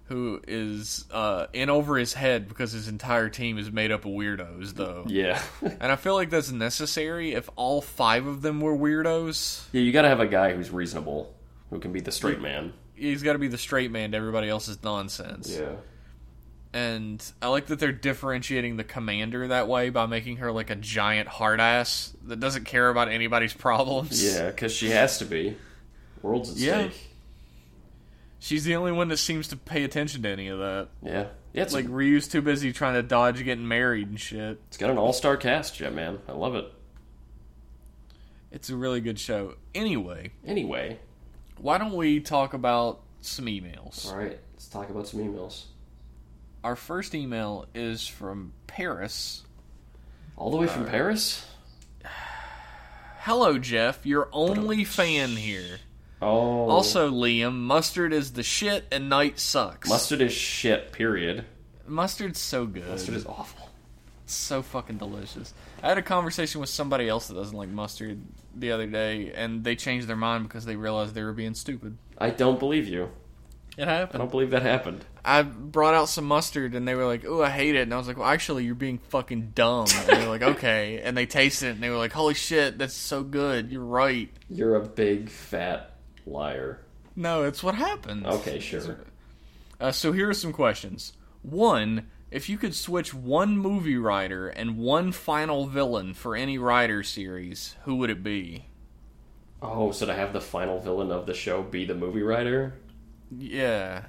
who is uh, in over his head because his entire team is made up of weirdos, though. Yeah. And I feel like that's necessary if all five of them were weirdos. Yeah, you gotta have a guy who's reasonable, who can be the straight man. He's got to be the straight man to everybody else's nonsense. Yeah. And I like that they're differentiating the commander that way by making her like a giant hard ass that doesn't care about anybody's problems. Yeah, because she has to be. World's at Yeah. stake. She's the only one that seems to pay attention to any of that. Yeah. Yeah, it's Like, a, Ryu's too busy trying to dodge getting married and shit. it's got an all-star cast, yeah, man. I love it. It's a really good show. Anyway, Anyway. why don't we talk about some emails? Alright, let's talk about some emails. Our first email is from Paris. All the way from Paris? Hello, Jeff. Your only fan here. Oh. Also, Liam, mustard is the shit and night sucks. Mustard is shit, period. Mustard's so good. Mustard is awful. It's so fucking delicious. I had a conversation with somebody else that doesn't like mustard the other day, and they changed their mind because they realized they were being stupid. I don't believe you. It I happened. don't believe that happened. I brought out some mustard, and they were like, "Ooh, I hate it." And I was like, "Well, actually, you're being fucking dumb." And they were like, "Okay." And they tasted it, and they were like, "Holy shit, that's so good. You're right." You're a big, fat liar. No, it's what happens. Okay, sure. Uh, so here are some questions. One, if you could switch one movie writer and one final villain for any writer series, who would it be? Oh, so to have the final villain of the show be the movie writer? Yeah.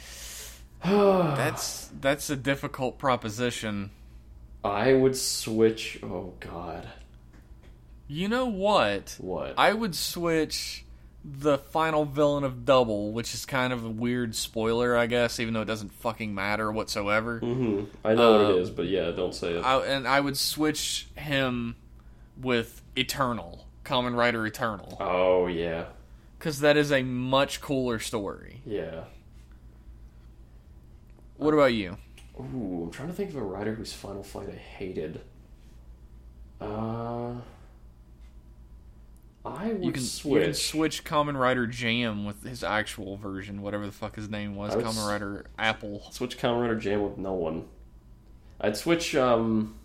That's that's a difficult proposition. I would switch... Oh, God. You know what? What? I would switch the final villain of Double, which is kind of a weird spoiler, I guess, even though it doesn't fucking matter whatsoever. Mm-hmm. I know Uh, what it is, but yeah, don't say it. I, and I would switch him with Eternal, Kamen Rider Eternal, Oh, yeah. because that is a much cooler story. Yeah. What about you? Ooh, I'm trying to think of a writer whose final fight I hated. Uh... I would You can switch. you can switch Kamen Rider Jam with his actual version, whatever the fuck his name was. I would Kamen s- Rider Apple. Switch Kamen Rider Jam with no one. I'd switch, um...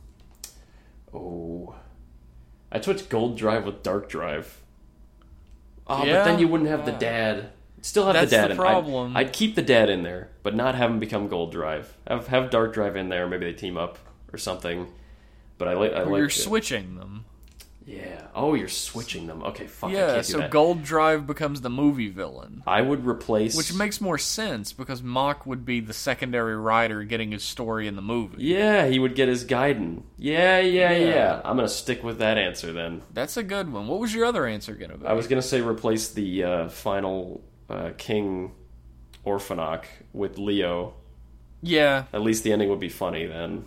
Oh... I'd switch Gold Drive with Dark Drive. Oh, Yeah. but then you wouldn't have the dad. Still have That's the dad the in. problem. I'd, I'd keep the dad in there, but not have him become Gold Drive. Have have Dark Drive in there. Maybe they team up or something. But I like. I Or like. you're it. switching them. Yeah. Oh, you're switching them. Okay. Fuck. I Yeah, can't do so that. Gold Drive becomes the movie villain. I would replace. Which makes more sense, because Mach would be the secondary writer getting his story in the movie. Yeah, he would get his Gaiden. Yeah, yeah, yeah, Yeah. I'm gonna stick with that answer then. That's a good one. What was your other answer going to be? I was gonna say replace the uh, final uh, King Orphanok with Leo. Yeah. At least the ending would be funny then.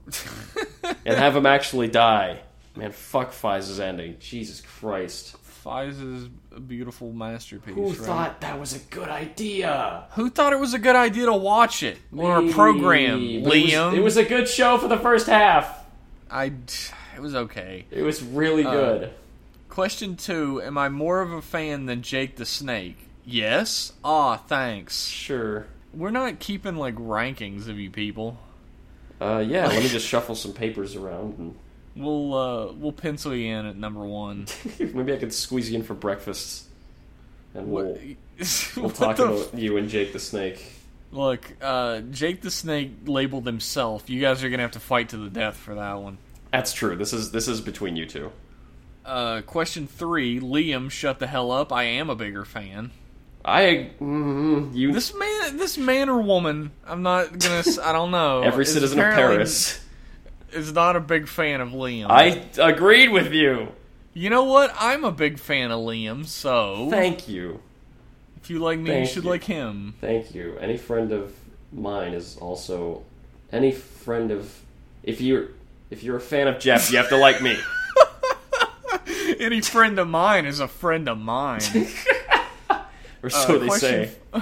And have him actually die. Man, fuck Fize's ending. Jesus Christ. Fize is a beautiful masterpiece, Who right? thought that was a good idea? Who thought it was a good idea to watch it? Or a program, Me. But it was- Liam? It was, a good show for the first half. I... It was okay. It was really Uh, good. Question two. Am I more of a fan than Jake the Snake? Yes? Aw, thanks. Sure. We're not keeping, like, rankings of you people. Uh, yeah, let me just shuffle some papers around and We'll, uh, we'll pencil you in at number one. maybe I could squeeze you in for breakfast, and we'll What- we'll what talk the about you and Jake the Snake. Look, uh, Jake the Snake labeled himself. You guys are gonna have to fight to the death for that one. That's true. This is this is between you two. Uh, question three. Liam, shut the hell up. I am a bigger fan. I mm, you This man, this man or woman, I'm not gonna. s- I don't know. every is citizen of apparently- Paris. is not a big fan of Liam. I agreed with you. You know what? I'm a big fan of Liam. So Thank you. if you like me, Thank you should you. like him. Thank you. Any friend of mine is also any friend of if you're if you're a fan of Jeff, you have to like me. Any friend of mine is a friend of mine. Or so Uh, they question say.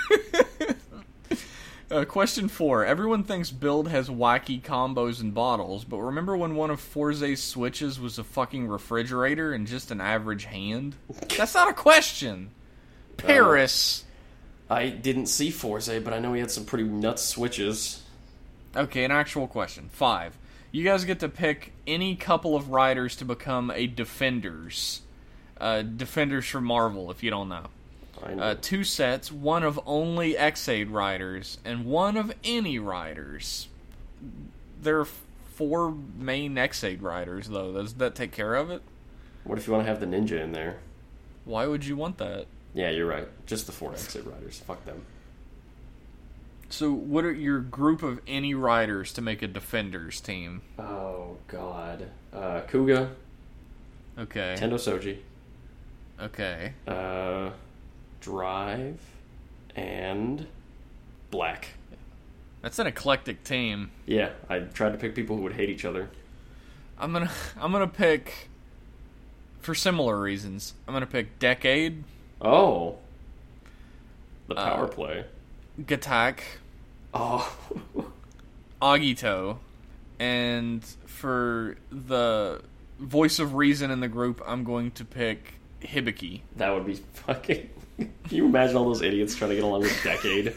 Uh, question four. Everyone thinks Build has wacky combos and bottles, but remember when one of Forze's switches was a fucking refrigerator and just an average hand? That's not a question. Paris. I didn't see Forze, but I know he had some pretty nuts switches. Okay, an actual question. Five. You guys get to pick any couple of riders to become a Defenders. Uh, Defenders from Marvel, if you don't know. I know. Uh, two sets, one of only X-Aid riders, and one of any riders. There are four main X-Aid riders, though. Does that take care of it? What if you want to have the ninja in there? Why would you want that? Yeah, you're right. Just the four X-Aid riders. Fuck them. So, what are your group of any riders to make a Defenders team? Oh, God. Uh, Kuga. Okay. Tendo Soji. Okay. Uh, Drive. And Black. That's an eclectic team. Yeah, I tried to pick people who would hate each other. I'm gonna I'm gonna pick, for similar reasons, I'm gonna pick Decade. Oh. The power Uh, play. Gatak, Oh. Agito, and for the voice of reason in the group, I'm going to pick Hibiki. That would be fucking... Can you imagine all those idiots trying to get along with Decade?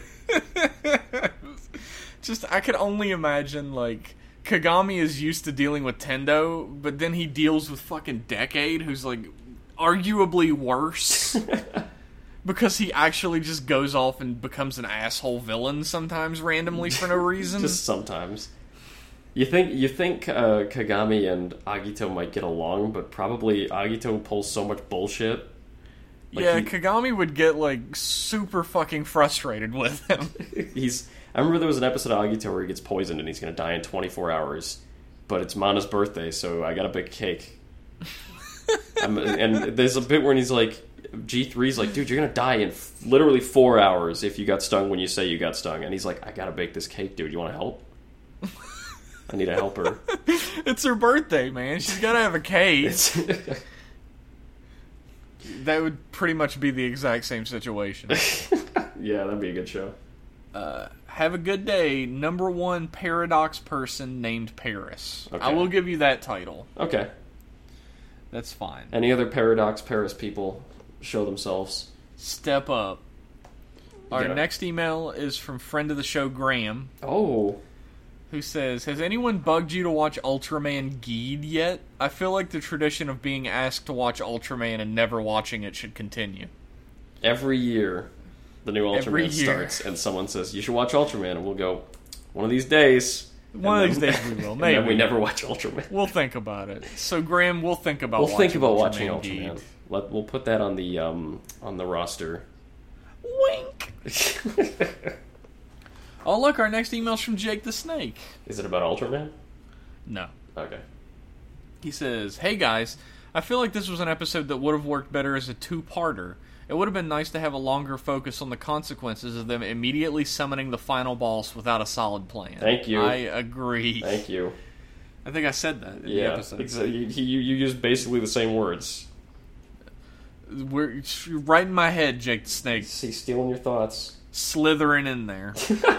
Just, I could only imagine, like, Kagami is used to dealing with Tendo, but then he deals with fucking Decade, who's, like, arguably worse. Because he actually just goes off and becomes an asshole villain sometimes randomly for no reason. Just sometimes. You think you think uh, Kagami and Agito might get along, but probably Agito pulls so much bullshit. Like yeah, he, Kagami would get, like, super fucking frustrated with him. he's. I remember there was an episode of Agito where he gets poisoned and he's going to die in twenty-four hours. But it's Mana's birthday, so I got a big cake. I'm, and there's a bit where he's like, G three's like, dude, you're going to die in f- literally four hours if you got stung when you say you got stung. And he's like, I got to bake this cake, dude. You want to help? I need a helper. It's her birthday, man. She's got to have a cake. That would pretty much be the exact same situation. Yeah, that'd be a good show. Uh, have a good day. Number one paradox person named Paris. Okay. I will give you that title. Okay. That's fine. Any other Paradox Paris people show themselves? Step up. Our Yeah. next email is from friend of the show, Graham, Oh. who says, has anyone bugged you to watch Ultraman Geed yet? I feel like the tradition of being asked to watch Ultraman and never watching it should continue. Every year, the new Ultraman Every year. starts, and someone says, you should watch Ultraman, and we'll go, one of these days. One And of then- these days we will, And maybe. then we never watch Ultraman. We'll think about it. So, Graham, we'll think about We'll watching think about Ultraman watching Geed. Ultraman. Let, we'll put that on the um, on the roster. Wink! Oh, look, our next email's from Jake the Snake. Is it about Ultraman? No. Okay. He says, hey guys, I feel like this was an episode that would have worked better as a two-parter. It would have been nice to have a longer focus on the consequences of them immediately summoning the final boss without a solid plan. Thank you. I agree. Thank you. I think I said that in the Yeah, episode. exa- you, you, you used basically the same words. We're you're right in my head, Jake the Snake. See, stealing your thoughts. Slithering in there.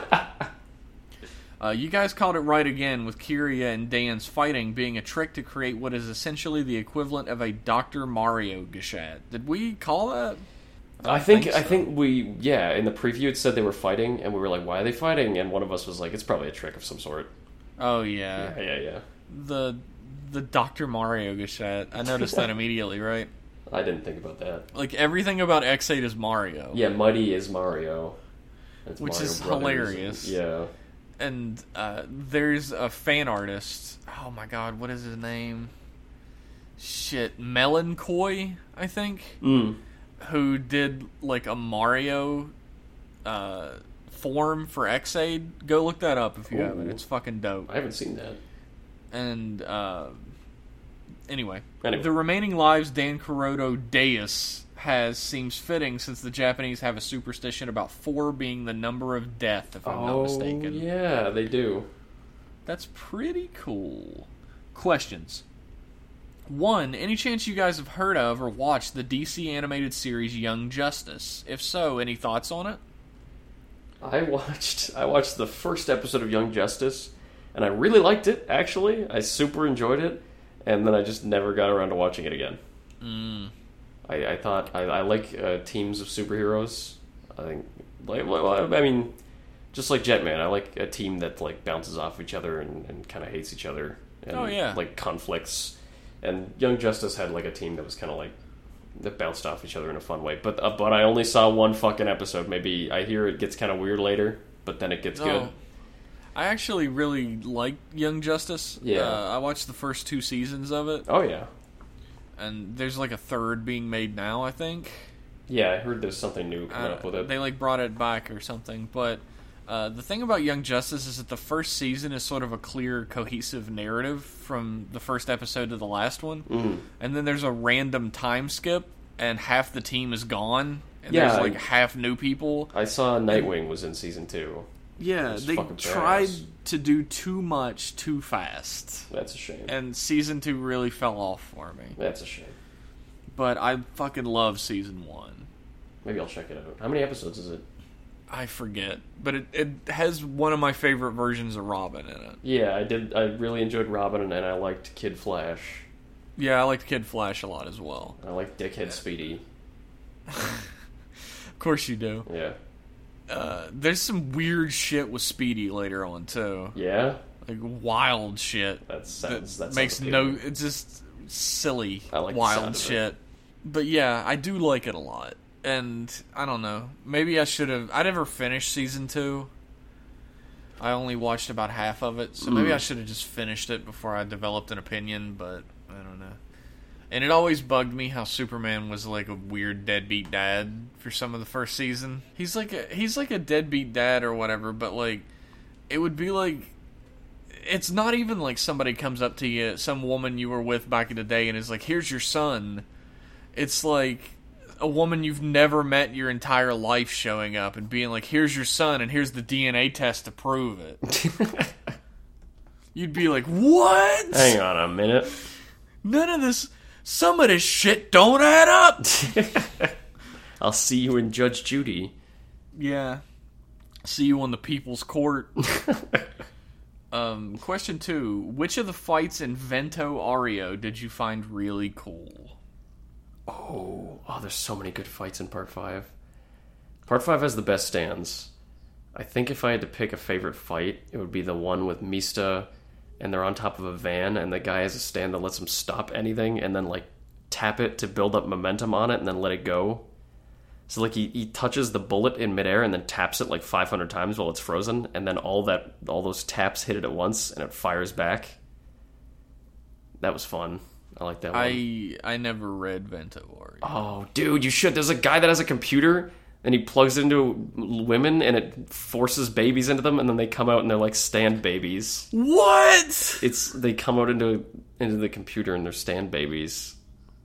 uh, you guys called it right again with Kiria and Dan's fighting being a trick to create what is essentially the equivalent of a Doctor Mario Gashat. Did we call that? I think, think I so. think we yeah in the preview it said they were fighting and we were like, why are they fighting? And one of us was like, it's probably a trick of some sort. Oh yeah, Yeah, yeah, yeah. the the Doctor Mario Gashat. I noticed that immediately, right? I didn't think about that. Like everything about X eight is Mario. Yeah, Mighty is Mario. It's Which Mario is Brothers. hilarious. Yeah. And uh, there's a fan artist. Oh my god, what is his name? Shit, Melanchoy, I think. Mm. Who did like a Mario uh, form for X-Aid. Go look that up if you Ooh. haven't. It's fucking dope. I haven't seen that. And uh, anyway, Anyway. the remaining lives Dan Kuroto Deus has seems fitting since the Japanese have a superstition about four being the number of death, if I'm oh, not mistaken. yeah, they do. That's pretty cool. Questions. One, any chance you guys have heard of or watched the D C animated series Young Justice? If so, any thoughts on it? I watched I watched the first episode of Young Justice, and I really liked it, actually. I super enjoyed it, and then I just never got around to watching it again. Mm. I, I thought I, I like uh, teams of superheroes. I think, like, well, I mean, just like Jetman, I like a team that like bounces off each other and, and kind of hates each other. And, oh yeah, like conflicts. And Young Justice had like a team that was kind of like that bounced off each other in a fun way. But uh, but I only saw one fucking episode. Maybe I hear it gets kind of weird later, but then it gets oh. good. I actually really like Young Justice. Yeah, uh, I watched the first two seasons of it. Oh yeah, and there's like a third being made now, I think. Yeah, I heard there's something new coming uh, up with it. They like brought it back or something. But uh, the thing about Young Justice is that the first season is sort of a clear, cohesive narrative from the first episode to the last one, mm. and then there's a random time skip, and half the team is gone. And yeah, there's like I, half new people. I saw Nightwing was in season two. Yeah, they tried badass. to do too much too fast. That's a shame. And season two really fell off for me. That's a shame. But I fucking love season one. Maybe I'll check it out. How many episodes is it? I forget. But it, it has one of my favorite versions of Robin in it. Yeah, I did. I really enjoyed Robin, and I liked Kid Flash. Yeah, I liked Kid Flash a lot as well. I like Dickhead Speedy. Of course you do. Yeah. Uh, there's some weird shit with Speedy later on too. Yeah, like wild shit. That sounds that, that sounds makes appealing. no. It's just silly, I like wild the sound shit. of it. But yeah, I do like it a lot. And I don't know. Maybe I should have. I never finished season two. I only watched about half of it, so maybe Mm. I should have just finished it before I developed an opinion. But I don't know. And it always bugged me how Superman was like a weird deadbeat dad for some of the first season. He's like a, he's like a deadbeat dad or whatever, but like it would be like it's not even like somebody comes up to you, some woman you were with back in the day, and is like, "Here's your son." It's like a woman you've never met your entire life showing up and being like, "Here's your son, and here's the D N A test to prove it." You'd be like, "What? Hang on a minute. None of this." Some of this shit don't add up. I'll see you in Judge Judy. Yeah. See you on the People's Court. um, question two. Which of the fights in Vento Ario did you find really cool? Oh, oh, there's so many good fights in Part five. Part five has the best stands. I think if I had to pick a favorite fight, it would be the one with Mista, and they're on top of a van, and the guy has a stand that lets him stop anything, and then, like, tap it to build up momentum on it, and then let it go. So, like, he, he touches the bullet in midair, and then taps it, like, five hundred times while it's frozen, and then all that, all those taps hit it at once, and it fires back. That was fun. I like that one. I I never read Vento Ario. Oh, dude, you should. There's a guy that has a computer, and he plugs it into women, and it forces babies into them, and then they come out and they're like stand babies. What? It's they come out into into the computer and they're stand babies.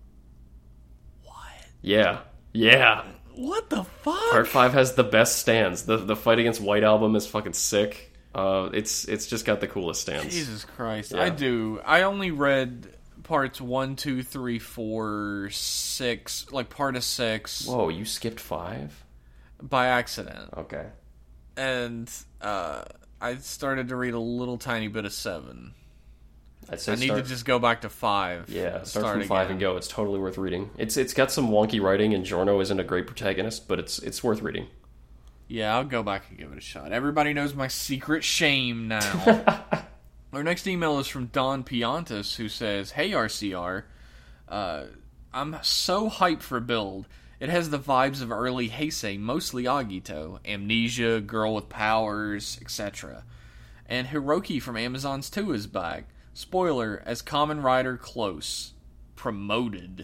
What? Yeah, yeah. What the fuck? Part five has the best stands. The the fight against White Album is fucking sick. Uh, it's it's just got the coolest stands. Jesus Christ! Yeah. I do. I only read parts one, two, three, four, six, like part of six. Whoa, you skipped five? By accident. Okay. And uh, I started to read a little tiny bit of seven. I'd say I need start, to just go back to five. yeah, start, start from five again. and go. It's totally worth reading. It's it's got some wonky writing, and Giorno isn't a great protagonist, but it's it's worth reading. Yeah, I'll go back and give it a shot. Everybody knows my secret shame now. Our next email is from Don Piantas, who says, "Hey R C R, uh, I'm so hyped for Build. It has the vibes of early Heisei, mostly Agito, Amnesia, Girl with Powers, et cetera. And Hiroki from Amazon's two is back. Spoiler, as Kamen Rider Close. Promoted.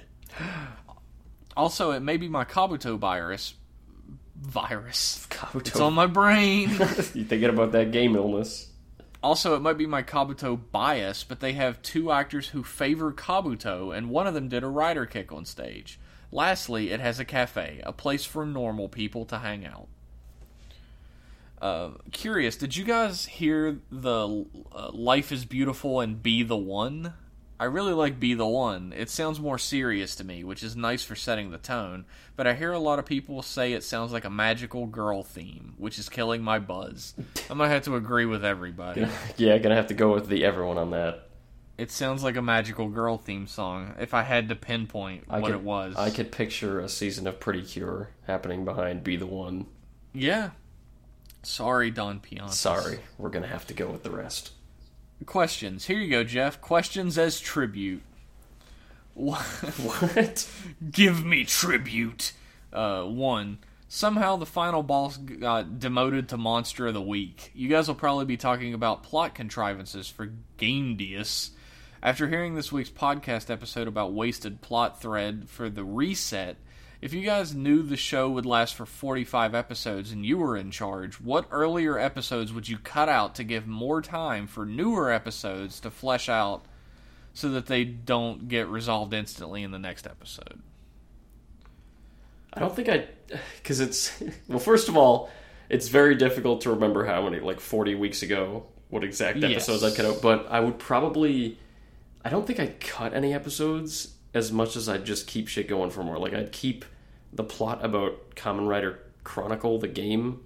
Also, it may be my Kabuto virus. Virus. Kabuto. It's on my brain. You thinking about that game illness? Also, it might be my Kabuto bias, but they have two actors who favor Kabuto, and one of them did a rider kick on stage. Lastly, it has a cafe, a place for normal people to hang out." Uh, curious, did you guys hear the uh, Life is Beautiful and Be the One? I really like Be the One. It sounds more serious to me, which is nice for setting the tone, but I hear a lot of people say it sounds like a magical girl theme, which is killing my buzz. I'm gonna have to agree with everybody. Yeah, gonna have to go with the everyone on that. It sounds like a magical girl theme song, if I had to pinpoint I what could, it was. I could picture a season of Pretty Cure happening behind Be the One. Yeah. Sorry, Don Piantis. Sorry, we're gonna have to go with the rest. Questions. Here you go, Jeff. Questions as tribute. What? What? Give me tribute. Uh, one. Somehow the final boss got demoted to Monster of the Week. You guys will probably be talking about plot contrivances for Gamedeus. After hearing this week's podcast episode about wasted plot thread for the reset, if you guys knew the show would last for forty-five episodes and you were in charge, what earlier episodes would you cut out to give more time for newer episodes to flesh out so that they don't get resolved instantly in the next episode? I don't think I... Because it's... Well, first of all, it's very difficult to remember how many, like forty weeks ago, what exact episodes Yes. I cut out. But I would probably... I don't think I'd cut any episodes as much as I'd just keep shit going for more. Like, I'd keep the plot about Kamen Rider Chronicle, the game,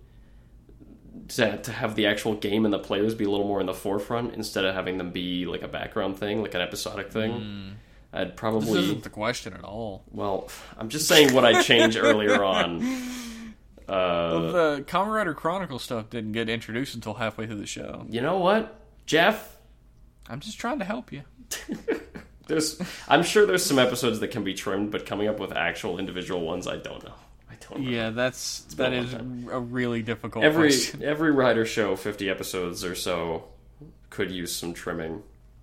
to, to have the actual game and the players be a little more in the forefront instead of having them be like a background thing, like an episodic thing. Mm. I'd This probably... isn't the question at all. Well, I'm just saying what I'd change earlier on. Uh, Well, the Kamen Rider Chronicle stuff didn't get introduced until halfway through the show. you know what, Jeff? I'm just trying to help you. There's, I'm sure there's some episodes that can be trimmed, but coming up with actual individual ones, I don't know. I don't know. Yeah, that's been that a is long a really difficult Every question. every Rider show, fifty episodes or so, could use some trimming.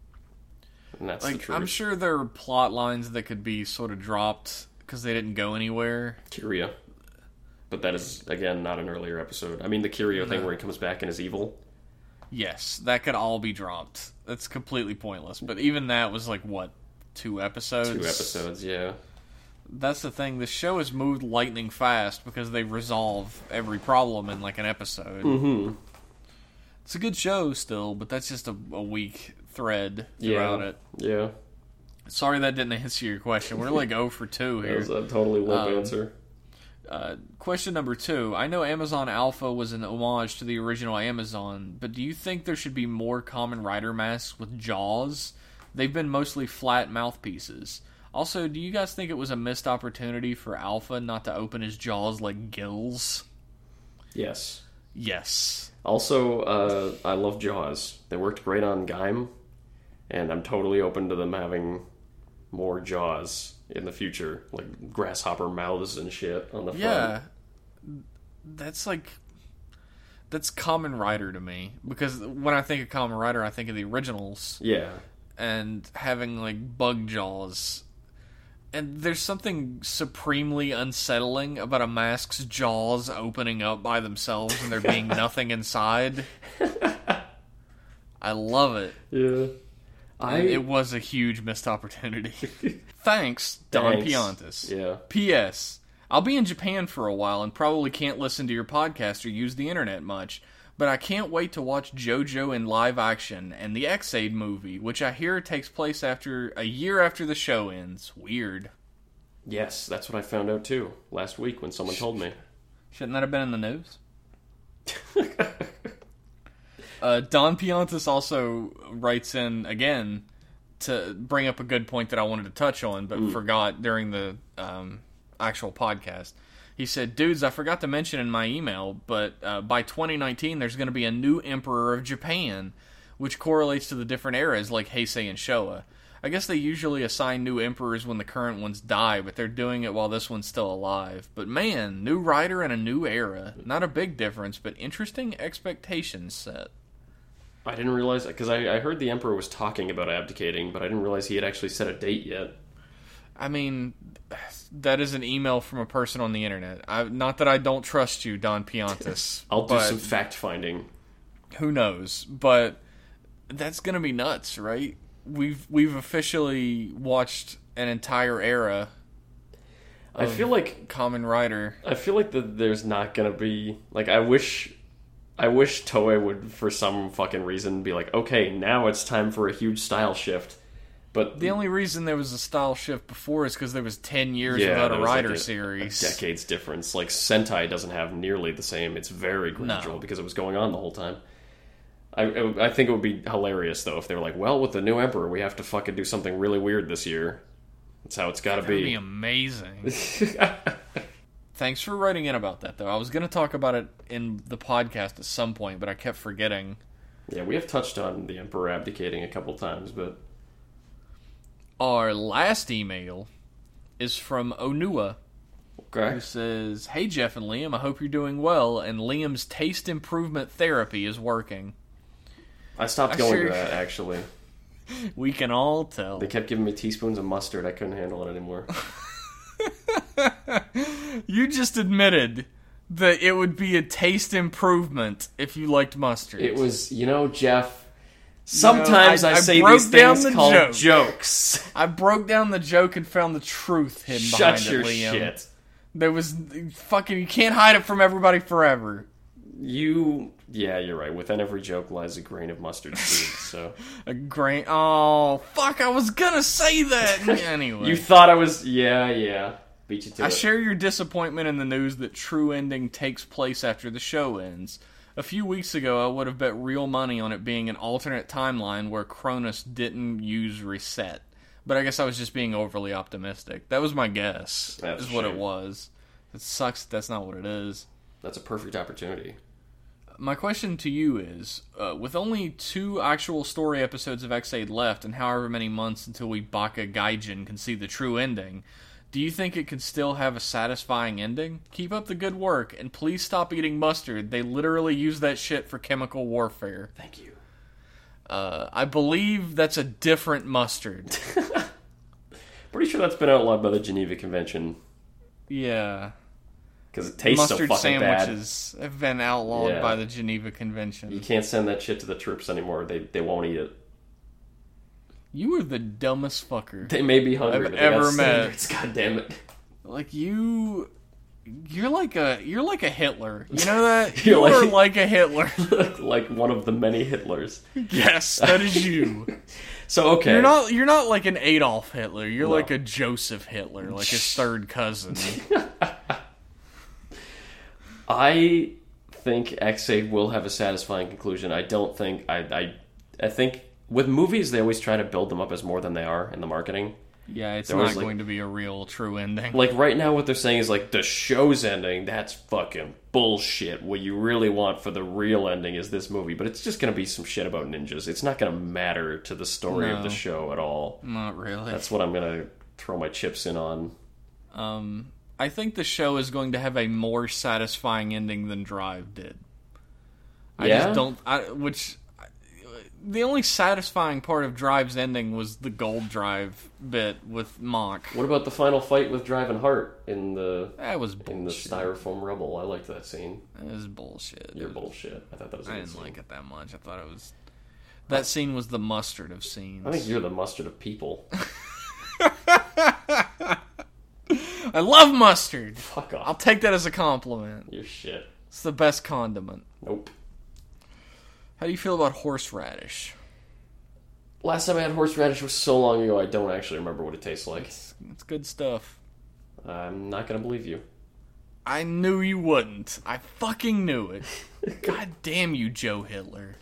And that's the Like, truth. I'm sure there are plot lines that could be sort of dropped because they didn't go anywhere. Kiria. But that is, again, not an earlier episode. I mean, the Kirio thing where he comes back and is evil. Yes, that could all be dropped. That's completely pointless. But even that was like, what, two episodes? Two episodes, yeah. That's the thing. The show has moved lightning fast because they resolve every problem in like an episode. Mm-hmm. It's a good show still, but that's just a, a weak thread throughout Yeah. it. Yeah. Sorry that didn't answer your question. We're like oh for two That here. was a totally limp Um, answer. Uh, question number two. I know Amazon Alpha was an homage to the original Amazon, but do you think there should be more Kamen Rider masks with jaws? They've been mostly flat mouthpieces. Also, do you guys think it was a missed opportunity for Alpha not to open his jaws like gills? Yes. Yes. Also, uh, I love Jaws. They worked great on Gaim, and I'm totally open to them having more Jaws in the future, like grasshopper mouths and shit on the front. Yeah. That's like... That's Kamen Rider to me. Because when I think of Kamen Rider, I think of the originals. Yeah. And having, like, bug jaws. And there's something supremely unsettling about a mask's jaws opening up by themselves and there being nothing inside. I love it. Yeah. I It was a huge missed opportunity. Thanks, Don Thanks. Piantis. Yeah. P S. I'll be in Japan for a while and probably can't listen to your podcast or use the internet much, but I can't wait to watch JoJo in live action and the X-Aid movie, which I hear takes place after a year after the show ends. Weird. Yes, that's what I found out too last week when someone told me. Shouldn't that have been in the news? uh, Don Piantis also writes in again to bring up a good point that I wanted to touch on, but forgot during the um, actual podcast. He said, dudes, I forgot to mention in my email, but uh, by twenty nineteen there's going to be a new Emperor of Japan, which correlates to the different eras like Heisei and Showa. I guess they usually assign new emperors when the current ones die, but they're doing it while this one's still alive. But man, new rider and a new era. Not a big difference, but interesting expectations set. I didn't realize that, because I, I heard the Emperor was talking about abdicating, but I didn't realize he had actually set a date yet. I mean, that is an email from a person on the internet. I, not that I don't trust you, Don Piantis. I'll do but some fact-finding. Who knows? But that's going to be nuts, right? We've we've officially watched an entire era of I feel like Kamen Rider. I feel like that there's not gonna be like I wish I wish Toei would for some fucking reason be like, okay, now it's time for a huge style shift. But The only reason there was a style shift before is because there was ten years yeah, without there a was, like, Rider a- series. a decade's difference. Like Sentai doesn't have nearly the same. It's very gradual No. because it was going on the whole time. I I think it would be hilarious though if they were like, well, with the new Emperor, we have to fucking do something really weird this year. That's how it's got to That'd be. be amazing. Thanks for writing in about that, though. I was going to talk about it in the podcast at some point, but I kept forgetting. Yeah, we have touched on the Emperor abdicating a couple times, but... Our last email is from Onua, Okay. who says, "Hey, Jeff and Liam, I hope you're doing well, and Liam's taste improvement therapy is working." I stopped I going sure- to that, actually. We can all tell. They kept giving me teaspoons of mustard. I couldn't handle it anymore. You just admitted that it would be a taste improvement if you liked mustard. It was, you know, Jeff... Sometimes I- I, I say broke these down things the called joke. jokes. I broke down the joke and found the truth hidden Shut behind your it, Liam. shit. There was fucking... You can't hide it from everybody forever. You... Yeah, you're right. Within every joke lies a grain of mustard seed, so... A grain... Oh, fuck, I was gonna say that! Anyway. You thought I was... Yeah, yeah. Beat you to I it. share your disappointment in the news that True Ending takes place after the show ends. A few weeks ago, I would have bet real money on it being an alternate timeline where Cronus didn't use reset. But I guess I was just being overly optimistic. That was my guess, That's is a what it shame. was. It sucks that that's not what it is. That's a perfect opportunity. My question to you is, uh, with only two actual story episodes of X-Aid left and however many months until we Baka Gaijin can see the true ending, do you think it can still have a satisfying ending? Keep up the good work, and please stop eating mustard. They literally use that shit for chemical warfare. Thank you. Uh, I believe that's a different mustard. Pretty sure that's been outlawed by the Geneva Convention. Yeah. Because it tastes Mustard so fucking bad. sandwiches have been outlawed Yeah. by the Geneva Convention. You can't send that shit to the troops anymore. They they won't eat it. You are the dumbest fucker. They may be hungry, I've but they ever got met. standards. God damn it. Like you, you're like a you're like a Hitler. You know that You're you are like- like a Hitler. Like one of the many Hitlers. Yes, that is you. So, okay. You're not you're not like an Adolf Hitler. You're No. like a Joseph Hitler, like his third cousin. I think X-Aid will have a satisfying conclusion. I don't think... I, I, I think with movies, they always try to build them up as more than they are in the marketing. Yeah, it's There not was, like- going to be a real true ending. Like, right now, what they're saying is, like, the show's ending, that's fucking bullshit. What you really want for the real ending is this movie. But it's just going to be some shit about ninjas. It's not going to matter to the story of No. the show at all. Not really. That's what I'm going to throw my chips in on. Um, I think the show is going to have a more satisfying ending than Drive did. I Yeah? just don't. I, which the only satisfying part of Drive's ending was the gold drive bit with Mock. What about the final fight with Drive and Heart in the That was in the bullshit. styrofoam rubble? I liked that scene. That was bullshit. You're bullshit. I thought that was a I good didn't scene. like it that much. I thought it was that scene was the mustard of scenes. I think you're the mustard of people. I love mustard. Fuck I'll off. take that as a compliment. You're shit. It's the best condiment. Nope. How do you feel about horseradish? Last time I had horseradish was so long ago, I don't actually remember what it tastes like. It's, it's good stuff. I'm not gonna believe you. I knew you wouldn't. I fucking knew it. God damn you, Joe Hitler.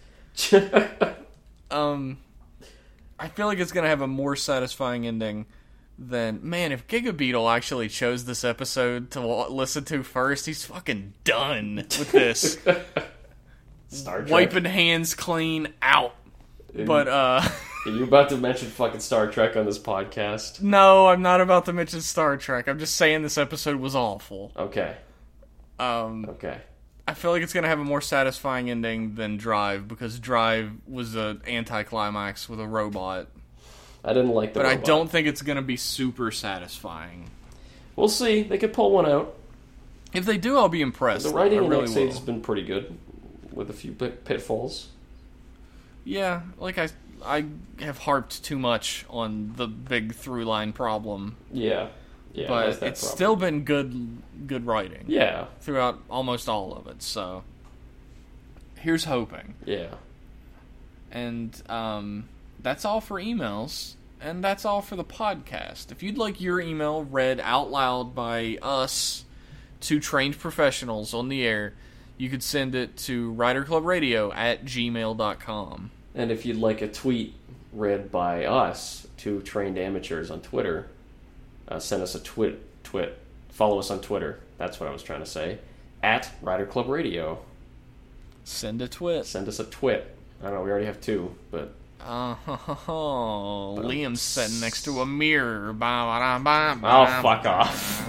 Um, I feel like it's gonna have a more satisfying ending than... Man, if Giga Beetle actually chose this episode to wa- listen to first, he's fucking done with this. Star Trek. Wiping hands clean, out. But, uh... Are you about to mention fucking Star Trek on this podcast? no, I'm not about to mention Star Trek. I'm just saying this episode was awful. Okay. Um... Okay. I feel like it's going to have a more satisfying ending than Drive, because Drive was an anticlimax with a robot. I didn't like the But I robot. don't think it's going to be super satisfying. We'll see. They could pull one out. If they do, I'll be impressed. The writing I in really X-Aid will. has been pretty good, with a few pit- pitfalls. Yeah, like I, I have harped too much on the big through line problem, Yeah. Yeah. but that's that it's problem. still been good, good writing Yeah. throughout almost all of it. So here's hoping. Yeah. And um, that's all for emails. And that's all for the podcast. If you'd like your email read out loud by us, two trained professionals on the air, you could send it to riderclubradio at gmail dot com. And if you'd like a tweet read by us, two trained amateurs on Twitter, uh, send us a twit. Twit. Follow us on Twitter That's what I was trying to say. At Rider Club Radio. Send a twit. Send us a twit. I don't know, we already have two, but... Oh, oh, Liam's sitting next to a mirror. Ba, ba, ba, ba, Oh, fuck off.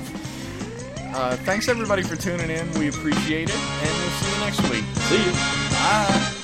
Uh, thanks, everybody, for tuning in. We appreciate it, and we'll see you next week. See you. Bye.